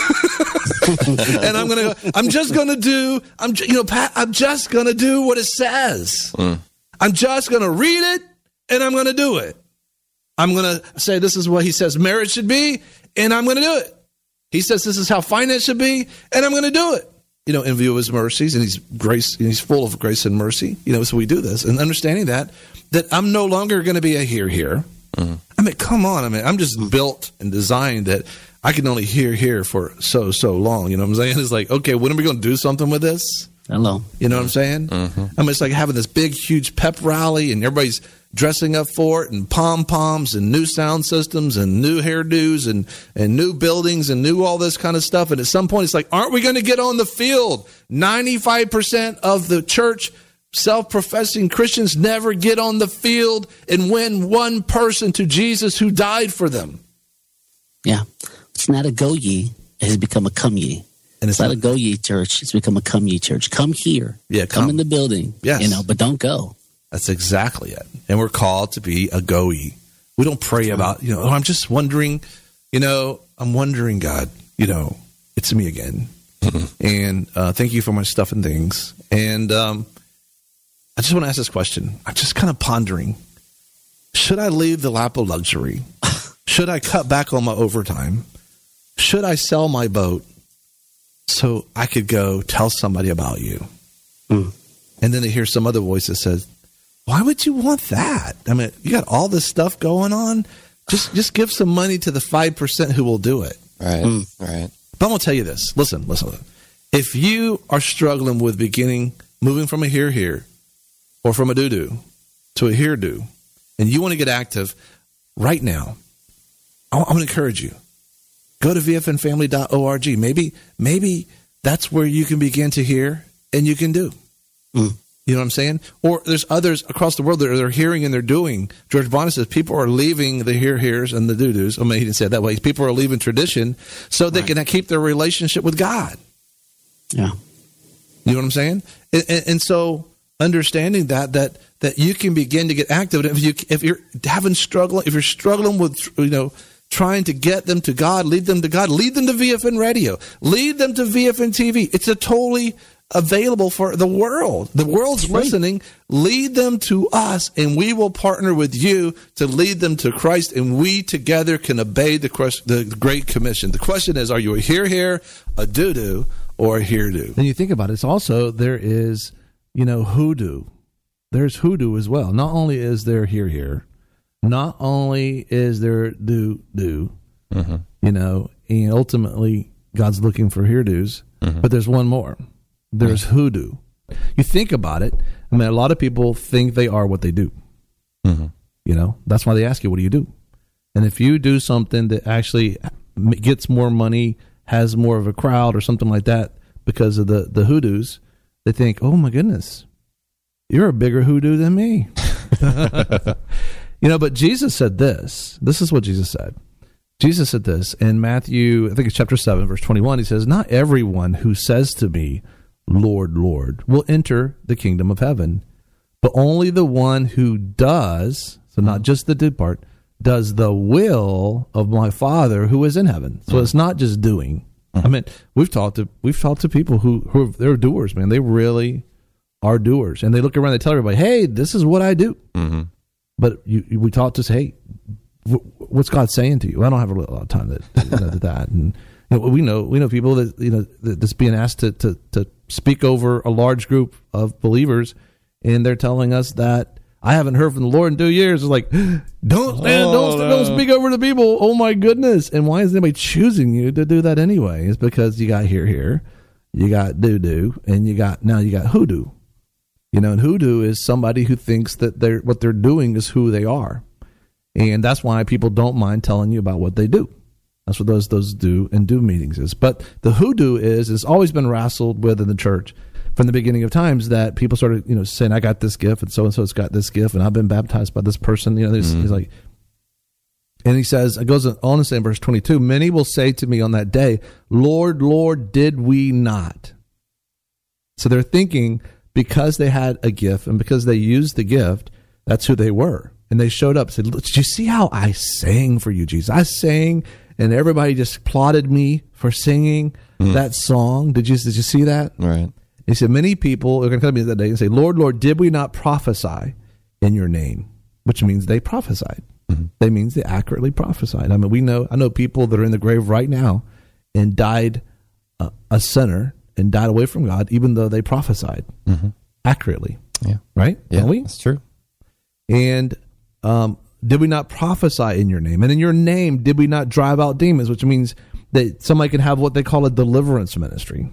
And I'm going to, I'm just going to do, I'm, you know, Pat, I'm just going to do what it says. Mm. I'm just going to read it and I'm going to do it. I'm going to say, this is what he says marriage should be, and I'm going to do it. He says, this is how finance should be, and I'm going to do it. You know, in view of his mercies, and he's grace, and he's full of grace and mercy. You know, so we do this, and understanding that, that I'm no longer going to be a hear here. Mm. I mean, come on. I mean, I'm just mm. built and designed that I can only hear here for so, so long. You know what I'm saying? It's like, okay, when are we going to do something with this? Hello. You know what I'm saying? Mm-hmm. I mean, it's like having this big, huge pep rally, and everybody's dressing up for it, and pom-poms, and new sound systems, and new hairdos, and, and new buildings, and new all this kind of stuff. And at some point, it's like, aren't we going to get on the field? ninety-five percent of the church self-professing Christians never get on the field and win one person to Jesus who died for them. Yeah. It's not a go ye. It has become a come ye. And it's, it's not, not a go ye church. It's become a come ye church. Come here. Yeah, come, come in the building. Yes. You know, but don't go. That's exactly it. And we're called to be a go ye. We don't pray about, you know, oh, I'm just wondering, you know, I'm wondering, God, you know, it's me again. Mm-hmm. And uh, thank you for my stuff and things. And um, I just want to ask this question. I'm just kind of pondering, should I leave the lap of luxury? Should I cut back on my overtime? Should I sell my boat so I could go tell somebody about you? Mm. And then they hear some other voice that says, why would you want that? I mean, you got all this stuff going on. Just just give some money to the five percent who will do it. Right, mm. right. But I'm going to tell you this. Listen, listen. If you are struggling with beginning, moving from a hear-hear or from a do-do to a hear-do, and you want to get active right now, I want to encourage you. Go to v f n family dot org. Maybe, maybe that's where you can begin to hear and you can do. Mm. You know what I'm saying? Or there's others across the world that are hearing and they're doing. George Bonnet says people are leaving the hear-hears and the do-dos. I mean, he didn't say it that way. People are leaving tradition so they right. can keep their relationship with God. Yeah. You know what I'm saying? And, and, and so understanding that, that, that you can begin to get active. If you, if you're having struggle, if you're struggling with, you know, trying to get them to God, lead them to God, lead them to V F N Radio, lead them to V F N T V. It's a totally available for the world. The world's listening. Lead them to us, and we will partner with you to lead them to Christ, and we together can obey the, the Great Commission. The question is, are you a hear-hear, a do-do, or a hear-do? And you think about it, it's also, there is, you know, hoodoo. There's hoodoo as well. Not only is there hear-hear, not only is there do-do, mm-hmm. you know, and ultimately God's looking for hear-do's, mm-hmm. but there's one more. There's mm-hmm. hoodoo. You think about it. I mean, a lot of people think they are what they do. Mm-hmm. You know, that's why they ask you, what do you do? And if you do something that actually gets more money, has more of a crowd or something like that because of the, the hoodoos, they think, oh my goodness, you're a bigger hoodoo than me. You know, but Jesus said this. This is what Jesus said. Jesus said this in Matthew, I think it's chapter seven, verse twenty-one. He says, not everyone who says to me, Lord, Lord, will enter the kingdom of heaven, but only the one who does, so not just the did part, does the will of my Father who is in heaven. So it's not just doing. I mean, we've talked to we've talked to people who who are, they're doers, man. They really are doers, and they look around, they tell everybody, "Hey, this is what I do." Mm-hmm. But you, you, we talk to say, "Hey, w- what's God saying to you?" I don't have a lot of time to, to, you know, to that, and you know, we know we know people that you know that's being asked to, to to speak over a large group of believers, and they're telling us that I haven't heard from the Lord in two years. It's like, don't stand, oh, don't, no. don't speak over the people. Oh my goodness! And why is anybody choosing you to do that anyway? It's because you got hear hear, you got do do, and you got now you got hoodoo. You know, and hoodoo is somebody who thinks that they're what they're doing is who they are, and that's why people don't mind telling you about what they do. That's what those those do and do meetings is. But the hoodoo is has always been wrestled with in the church from the beginning of times, that people started, you know, saying, I got this gift, and so-and-so's got this gift, and I've been baptized by this person. You know, mm-hmm. he's like, and he says, it goes on to say in verse twenty-two, many will say to me on that day, Lord, Lord, did we not? So they're thinking because they had a gift and because they used the gift, that's who they were. And they showed up and said, did you see how I sang for you, Jesus? I sang, and everybody just applauded me for singing mm. that song. Did you, did you see that? Right. He said, many people are going to come to me that day and say, Lord, Lord, did we not prophesy in your name? Which means they prophesied. Mm-hmm. That means they accurately prophesied. I mean, we know, I know people that are in the grave right now and died uh, a sinner and died away from God, even though they prophesied mm-hmm. accurately. Yeah. Right? Yeah, Don't we? That's true. And um, did we not prophesy in your name? And in your name, did we not drive out demons? Which means that somebody can have what they call a deliverance ministry.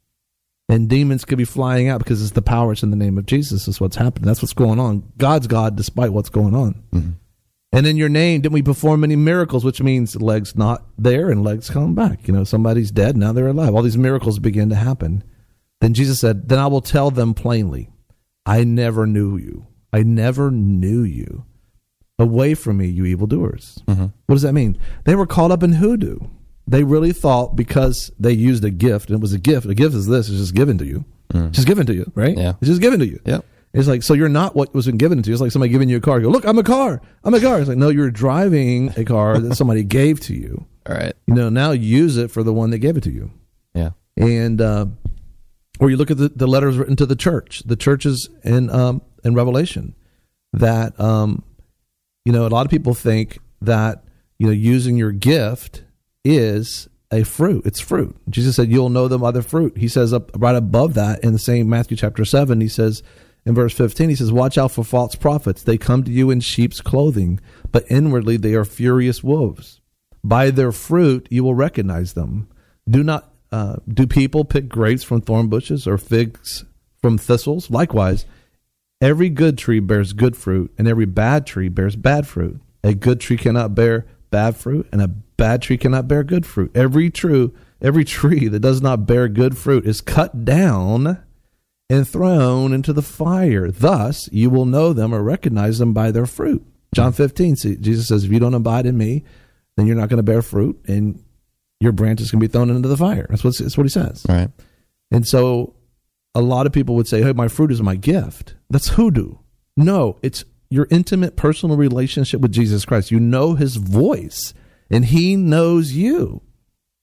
And demons could be flying out because it's the power. It's in the name of Jesus is what's happening. That's what's going on. God's God despite what's going on. Mm-hmm. And in your name, didn't we perform many miracles, which means legs not there and legs come back. You know, somebody's dead, now they're alive. All these miracles begin to happen. Then Jesus said, then I will tell them plainly, I never knew you. I never knew you. Away from me, you evildoers. Mm-hmm. What does that mean? They were caught up in hoodoo. They really thought because they used a gift, and it was a gift. A gift is this, it's just given to you. Mm. It's just given to you, right? Yeah. It's just given to you. Yeah. It's like, so you're not what was given to you. It's like somebody giving you a car. You go, look, I'm a car. I'm a car. It's like, no, you're driving a car that somebody gave to you. All right. You know, now use it for the one that gave it to you. Yeah. And, uh, or you look at the, the letters written to the church, the churches in, um, in Revelation, that, um, you know, a lot of people think that, you know, using your gift is a fruit. It's fruit. Jesus said, you'll know them by their fruit. He says up right above that in the same Matthew chapter seven, he says in verse fifteen, he says, watch out for false prophets. They come to you in sheep's clothing, but inwardly they are furious wolves. By their fruit, you will recognize them. Do not, uh, do people pick grapes from thorn bushes or figs from thistles? Likewise, every good tree bears good fruit and every bad tree bears bad fruit. A good tree cannot bear bad fruit, and a bad tree cannot bear good fruit. Every true, every tree that does not bear good fruit is cut down and thrown into the fire. Thus, you will know them or recognize them by their fruit. John fifteen, see, Jesus says, if you don't abide in me, then you're not going to bear fruit, and your branches can be thrown into the fire. That's what, that's what he says. Right. And so a lot of people would say, hey, my fruit is my gift. That's hoodoo. No, it's your intimate personal relationship with Jesus Christ. You know his voice, and he knows you.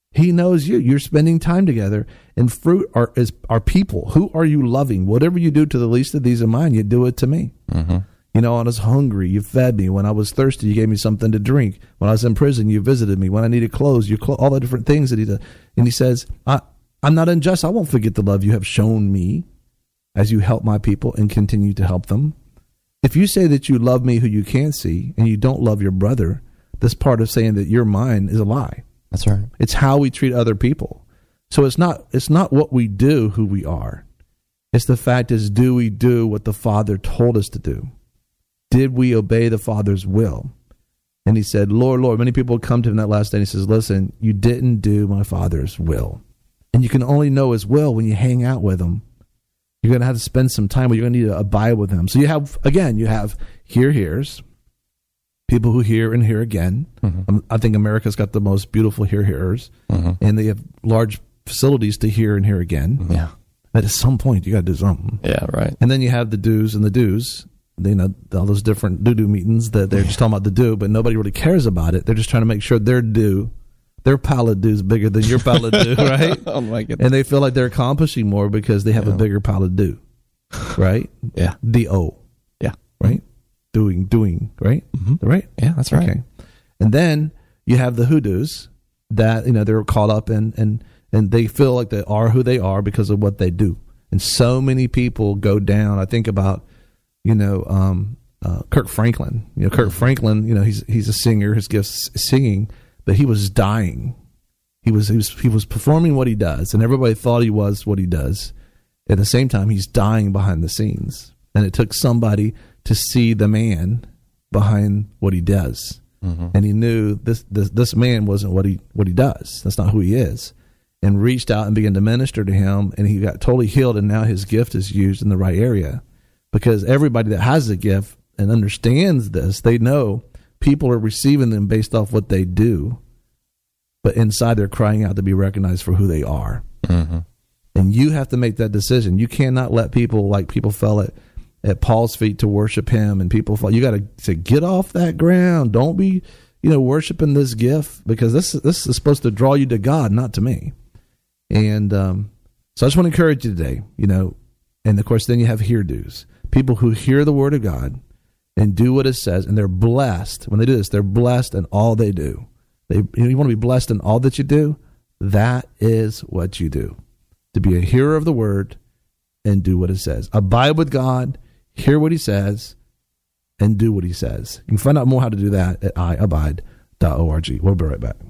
He knows you. You're spending time together, and fruit are is are people. Who are you loving? Whatever you do to the least of these of mine, you do it to me. Mm-hmm. You know, when I was hungry, you fed me. When I was thirsty, you gave me something to drink. When I was in prison, you visited me. When I needed clothes, you clo- all the different things that he did. And he says, I, I'm not unjust. I won't forget the love you have shown me as you help my people and continue to help them. If you say that you love me who you can't see and you don't love your brother, this part of saying that you're mine is a lie. That's right. It's how we treat other people. So it's not it's not what we do who we are. It's the fact is, do we do what the Father told us to do? Did we obey the Father's will? And he said, Lord, Lord, many people come to him that last day and he says, listen, you didn't do my Father's will. And you can only know his will when you hang out with him. You're going to have to spend some time where you're going to need to abide with him. So you have, again, you have hear, hears, people who hear and hear again. Mm-hmm. Um, I think America's got the most beautiful hear, hearers. Mm-hmm. And they have large facilities to hear and hear again. Yeah. But at some point, you got to do something. Yeah, right. And then you have the do's and the do's. You know, all those different do-do meetings that they're just talking about the do, but nobody really cares about it. They're just trying to make sure their do, their pile of do is bigger than your pile of do, right? Oh my goodness. And they feel like they're accomplishing more because they have yeah. a bigger pile of do, right? Yeah. D-O. Yeah. Right? Doing, doing, right? Mm-hmm. Right? Yeah, that's right. Okay. And then you have the who-dos that, you know, they're caught up in, and, and they feel like they are who they are because of what they do. And so many people go down. I think about, you know, um, uh, Kirk Franklin. You know, Kirk Franklin. You know, he's he's a singer. His gift's singing, but he was dying. He was he was he was performing what he does, and everybody thought he was what he does. At the same time, he's dying behind the scenes, and it took somebody to see the man behind what he does, mm-hmm. and he knew this, this this man wasn't what he what he does. That's not who he is, and reached out and began to minister to him, and he got totally healed, and now his gift is used in the right area. Because everybody that has a gift and understands this, they know people are receiving them based off what they do, but inside they're crying out to be recognized for who they are. Mm-hmm. And you have to make that decision. You cannot let people, like people fell at, at Paul's feet to worship him, and people fall. You got to say, get off that ground. Don't be, you know, worshiping this gift, because this this is supposed to draw you to God, not to me. And um, so I just want to encourage you today, you know, and of course then you have hear-dos. People who hear the word of God and do what it says, and they're blessed. When they do this, they're blessed in all they do. They, you know, you want to be blessed in all that you do? That is what you do. To be a hearer of the word and do what it says. Abide with God, hear what he says, and do what he says. You can find out more how to do that at i abide dot org. We'll be right back.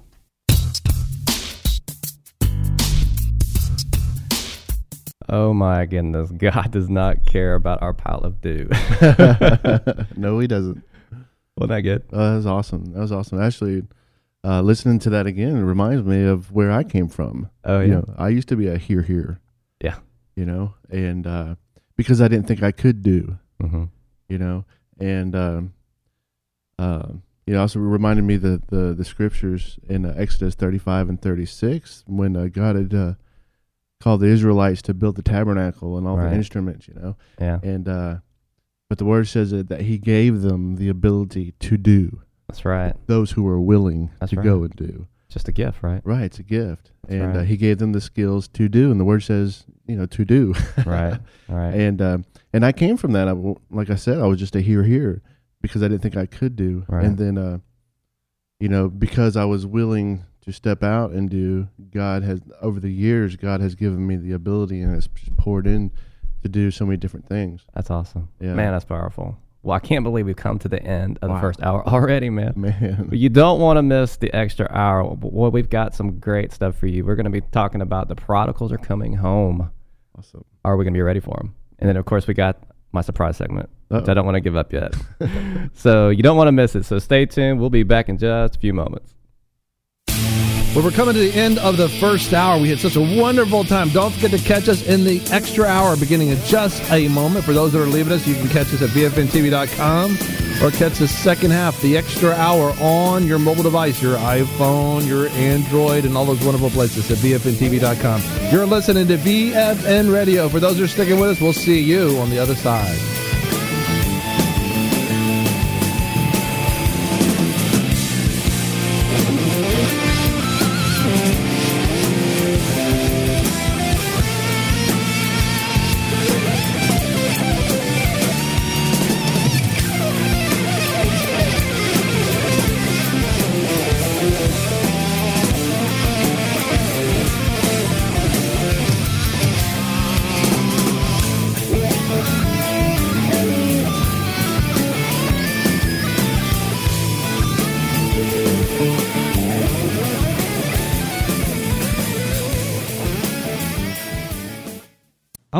Oh my goodness. God does not care about our pile of dew. No, he doesn't. Wasn't that good? Uh, that was awesome. That was awesome. Actually, uh, listening to that again, it reminds me of where I came from. Oh, yeah. You know, I used to be a hear, hear. Yeah. You know, and uh, because I didn't think I could do, mm-hmm. you know, and, um, uh, you know, also reminded me the, the, the scriptures in uh, Exodus thirty-five and thirty-six when uh, God had uh, called the Israelites to build the tabernacle and all right. the instruments, you know. Yeah. And, uh, but the word says that, that he gave them the ability to do. That's right. Those who were willing That's to right. go and do. Just a gift, right? Right. It's a gift. That's and right. uh, he gave them the skills to do. And the word says, you know, to do. Right. Right. And, uh, and I came from that. I, like I said, I was just a hear, hear because I didn't think I could do. Right. And then, uh, you know, because I was willing to step out and do, God has, over the years, God has given me the ability and has poured in to do so many different things. That's awesome. Yeah. Man, that's powerful. Well, I can't believe we've come to the end of Wow. the first hour already, man. Man. But you don't want to miss the extra hour. Well, we've got some great stuff for you. We're going to be talking about the prodigals are coming home. Awesome. Are we going to be ready for them? And then, of course, we got my surprise segment, which Uh-oh. I don't want to give up yet. So you don't want to miss it. So stay tuned. We'll be back in just a few moments. Well, we're coming to the end of the first hour. We had such a wonderful time. Don't forget to catch us in the extra hour beginning in just a moment. For those that are leaving us, you can catch us at B F N T V dot com or catch the second half, the extra hour, on your mobile device, your iPhone, your Android, and all those wonderful places at B F N T V dot com. You're listening to V F N Radio. For those that are sticking with us, we'll see you on the other side.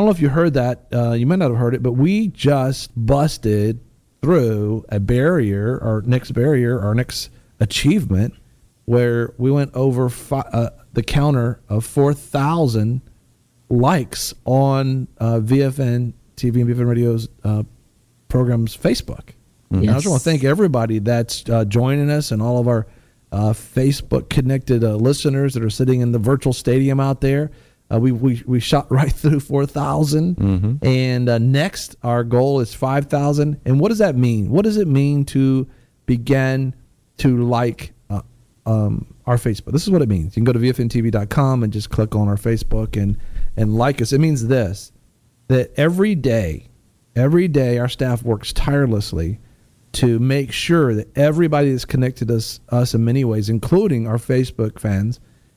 don't know if you heard that. Uh, you might not have heard it, but we just busted through a barrier, our next barrier, our next achievement, where we went over fi- uh, the counter of four thousand likes on uh, V F N T V and V F N Radio's uh, program's Facebook. Yes. And I just want to thank everybody that's uh, joining us and all of our uh, Facebook connected uh, listeners that are sitting in the virtual stadium out there. Uh, we, we we shot right through four thousand. Mm-hmm. And uh, next, our goal is five thousand. And what does that mean? What does it mean to begin to like uh, um, our Facebook? This is what it means. You can go to V F N T V dot com and just click on our Facebook and, and like us. It means this, that every day, every day our staff works tirelessly to make sure that everybody that's connected to us, us in many ways, including our Facebook fans,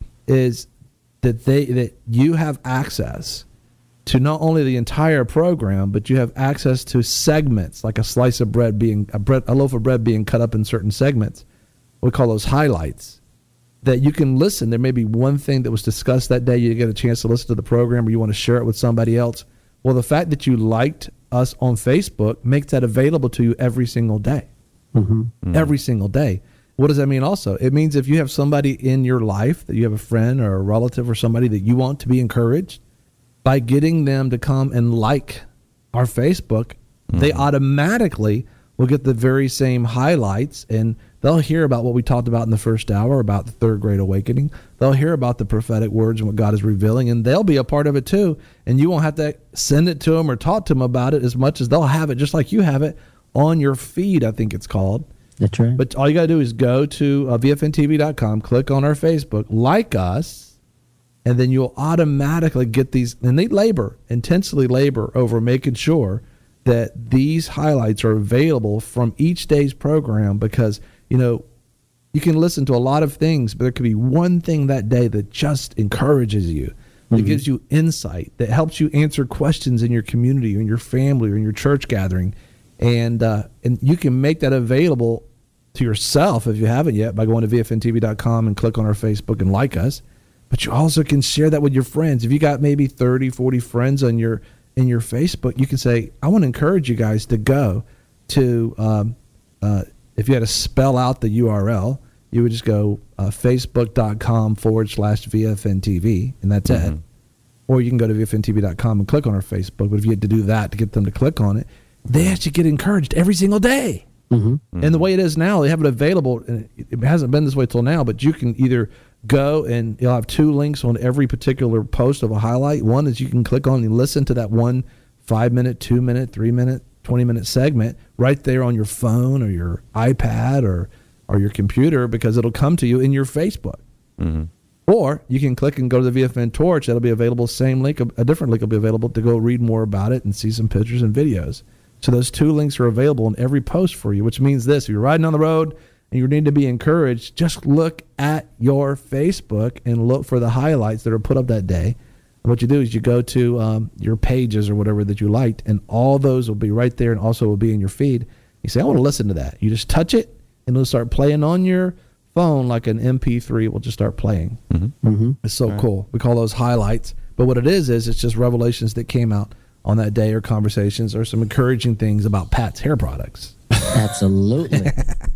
is that they that you have access to not only the entire program, but you have access to segments, like a slice of bread being a bread, a loaf of bread being cut up in certain segments. We call those highlights. That you can listen. There may be one thing that was discussed that day. You get a chance to listen to the program, or you want to share it with somebody else. Well, the fact that you liked us on Facebook makes that available to you every single day. Mm-hmm. Mm-hmm. Every single day. What does that mean also? It means if you have somebody in your life, that you have a friend or a relative or somebody that you want to be encouraged, by getting them to come and like our Facebook, mm-hmm. they automatically will get the very same highlights, and they'll hear about what we talked about in the first hour about the third great awakening. They'll hear about the prophetic words and what God is revealing, and they'll be a part of it too. And you won't have to send it to them or talk to them about it as much as they'll have it just like you have it on your feed, I think it's called. That's right. But all you got to do is go to uh, V F N T V dot com, click on our Facebook, like us, and then you'll automatically get these. And they labor, intensely labor over making sure that these highlights are available from each day's program, because, you know, you can listen to a lot of things, but there could be one thing that day that just encourages you, that mm-hmm. gives you insight, that helps you answer questions in your community or in your family or in your church gathering. And uh, and you can make that available to yourself if you haven't yet by going to V F N T V dot com and click on our Facebook and like us. But you also can share that with your friends. If you got maybe thirty, forty friends on your in your Facebook, you can say, I want to encourage you guys to go to, um, uh, if you had to spell out the U R L, you would just go uh, facebook.com forward slash VFNTV, and that's mm-hmm. it. Or you can go to V F N T V dot com and click on our Facebook. But if you had to do that to get them to click on it, they actually get encouraged every single day. Mm-hmm. Mm-hmm. And the way it is now, they have it available. And it hasn't been this way till now, but you can either go and you'll have two links on every particular post of a highlight. One is you can click on and listen to that one five minute, two minute, three minute, twenty minute segment right there on your phone or your iPad or, or your computer, because it'll come to you in your Facebook. Mm-hmm. Or you can click and go to the V F N Torch. That'll be available. Same link, a different link will be available to go read more about it and see some pictures and videos. So those two links are available in every post for you, which means this: if you're riding on the road and you need to be encouraged, just look at your Facebook and look for the highlights that are put up that day. And what you do is you go to um, your pages or whatever that you liked, and all those will be right there and also will be in your feed. You say, I want to listen to that. You just touch it, and it'll start playing on your phone like an M P three will just start playing. Mm-hmm. Mm-hmm. It's so right. cool. We call those highlights. But what it is, is it's just revelations that came out on that day, or conversations, or some encouraging things about Pat's hair products. Absolutely.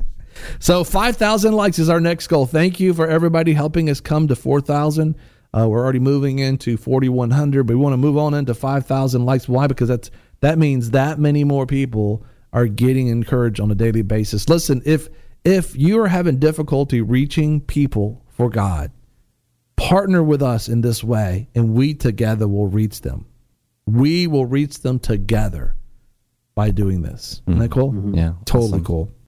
So five thousand likes is our next goal. Thank you for everybody helping us come to four thousand. Uh, we're already moving into forty-one hundred, but we want to move on into five thousand likes. Why? Because that's that means that many more people are getting encouraged on a daily basis. Listen, if if you are having difficulty reaching people for God, partner with us in this way, and we together will reach them. We will reach them together by doing this. Isn't that cool? Mm-hmm. Yeah. Totally awesome. cool.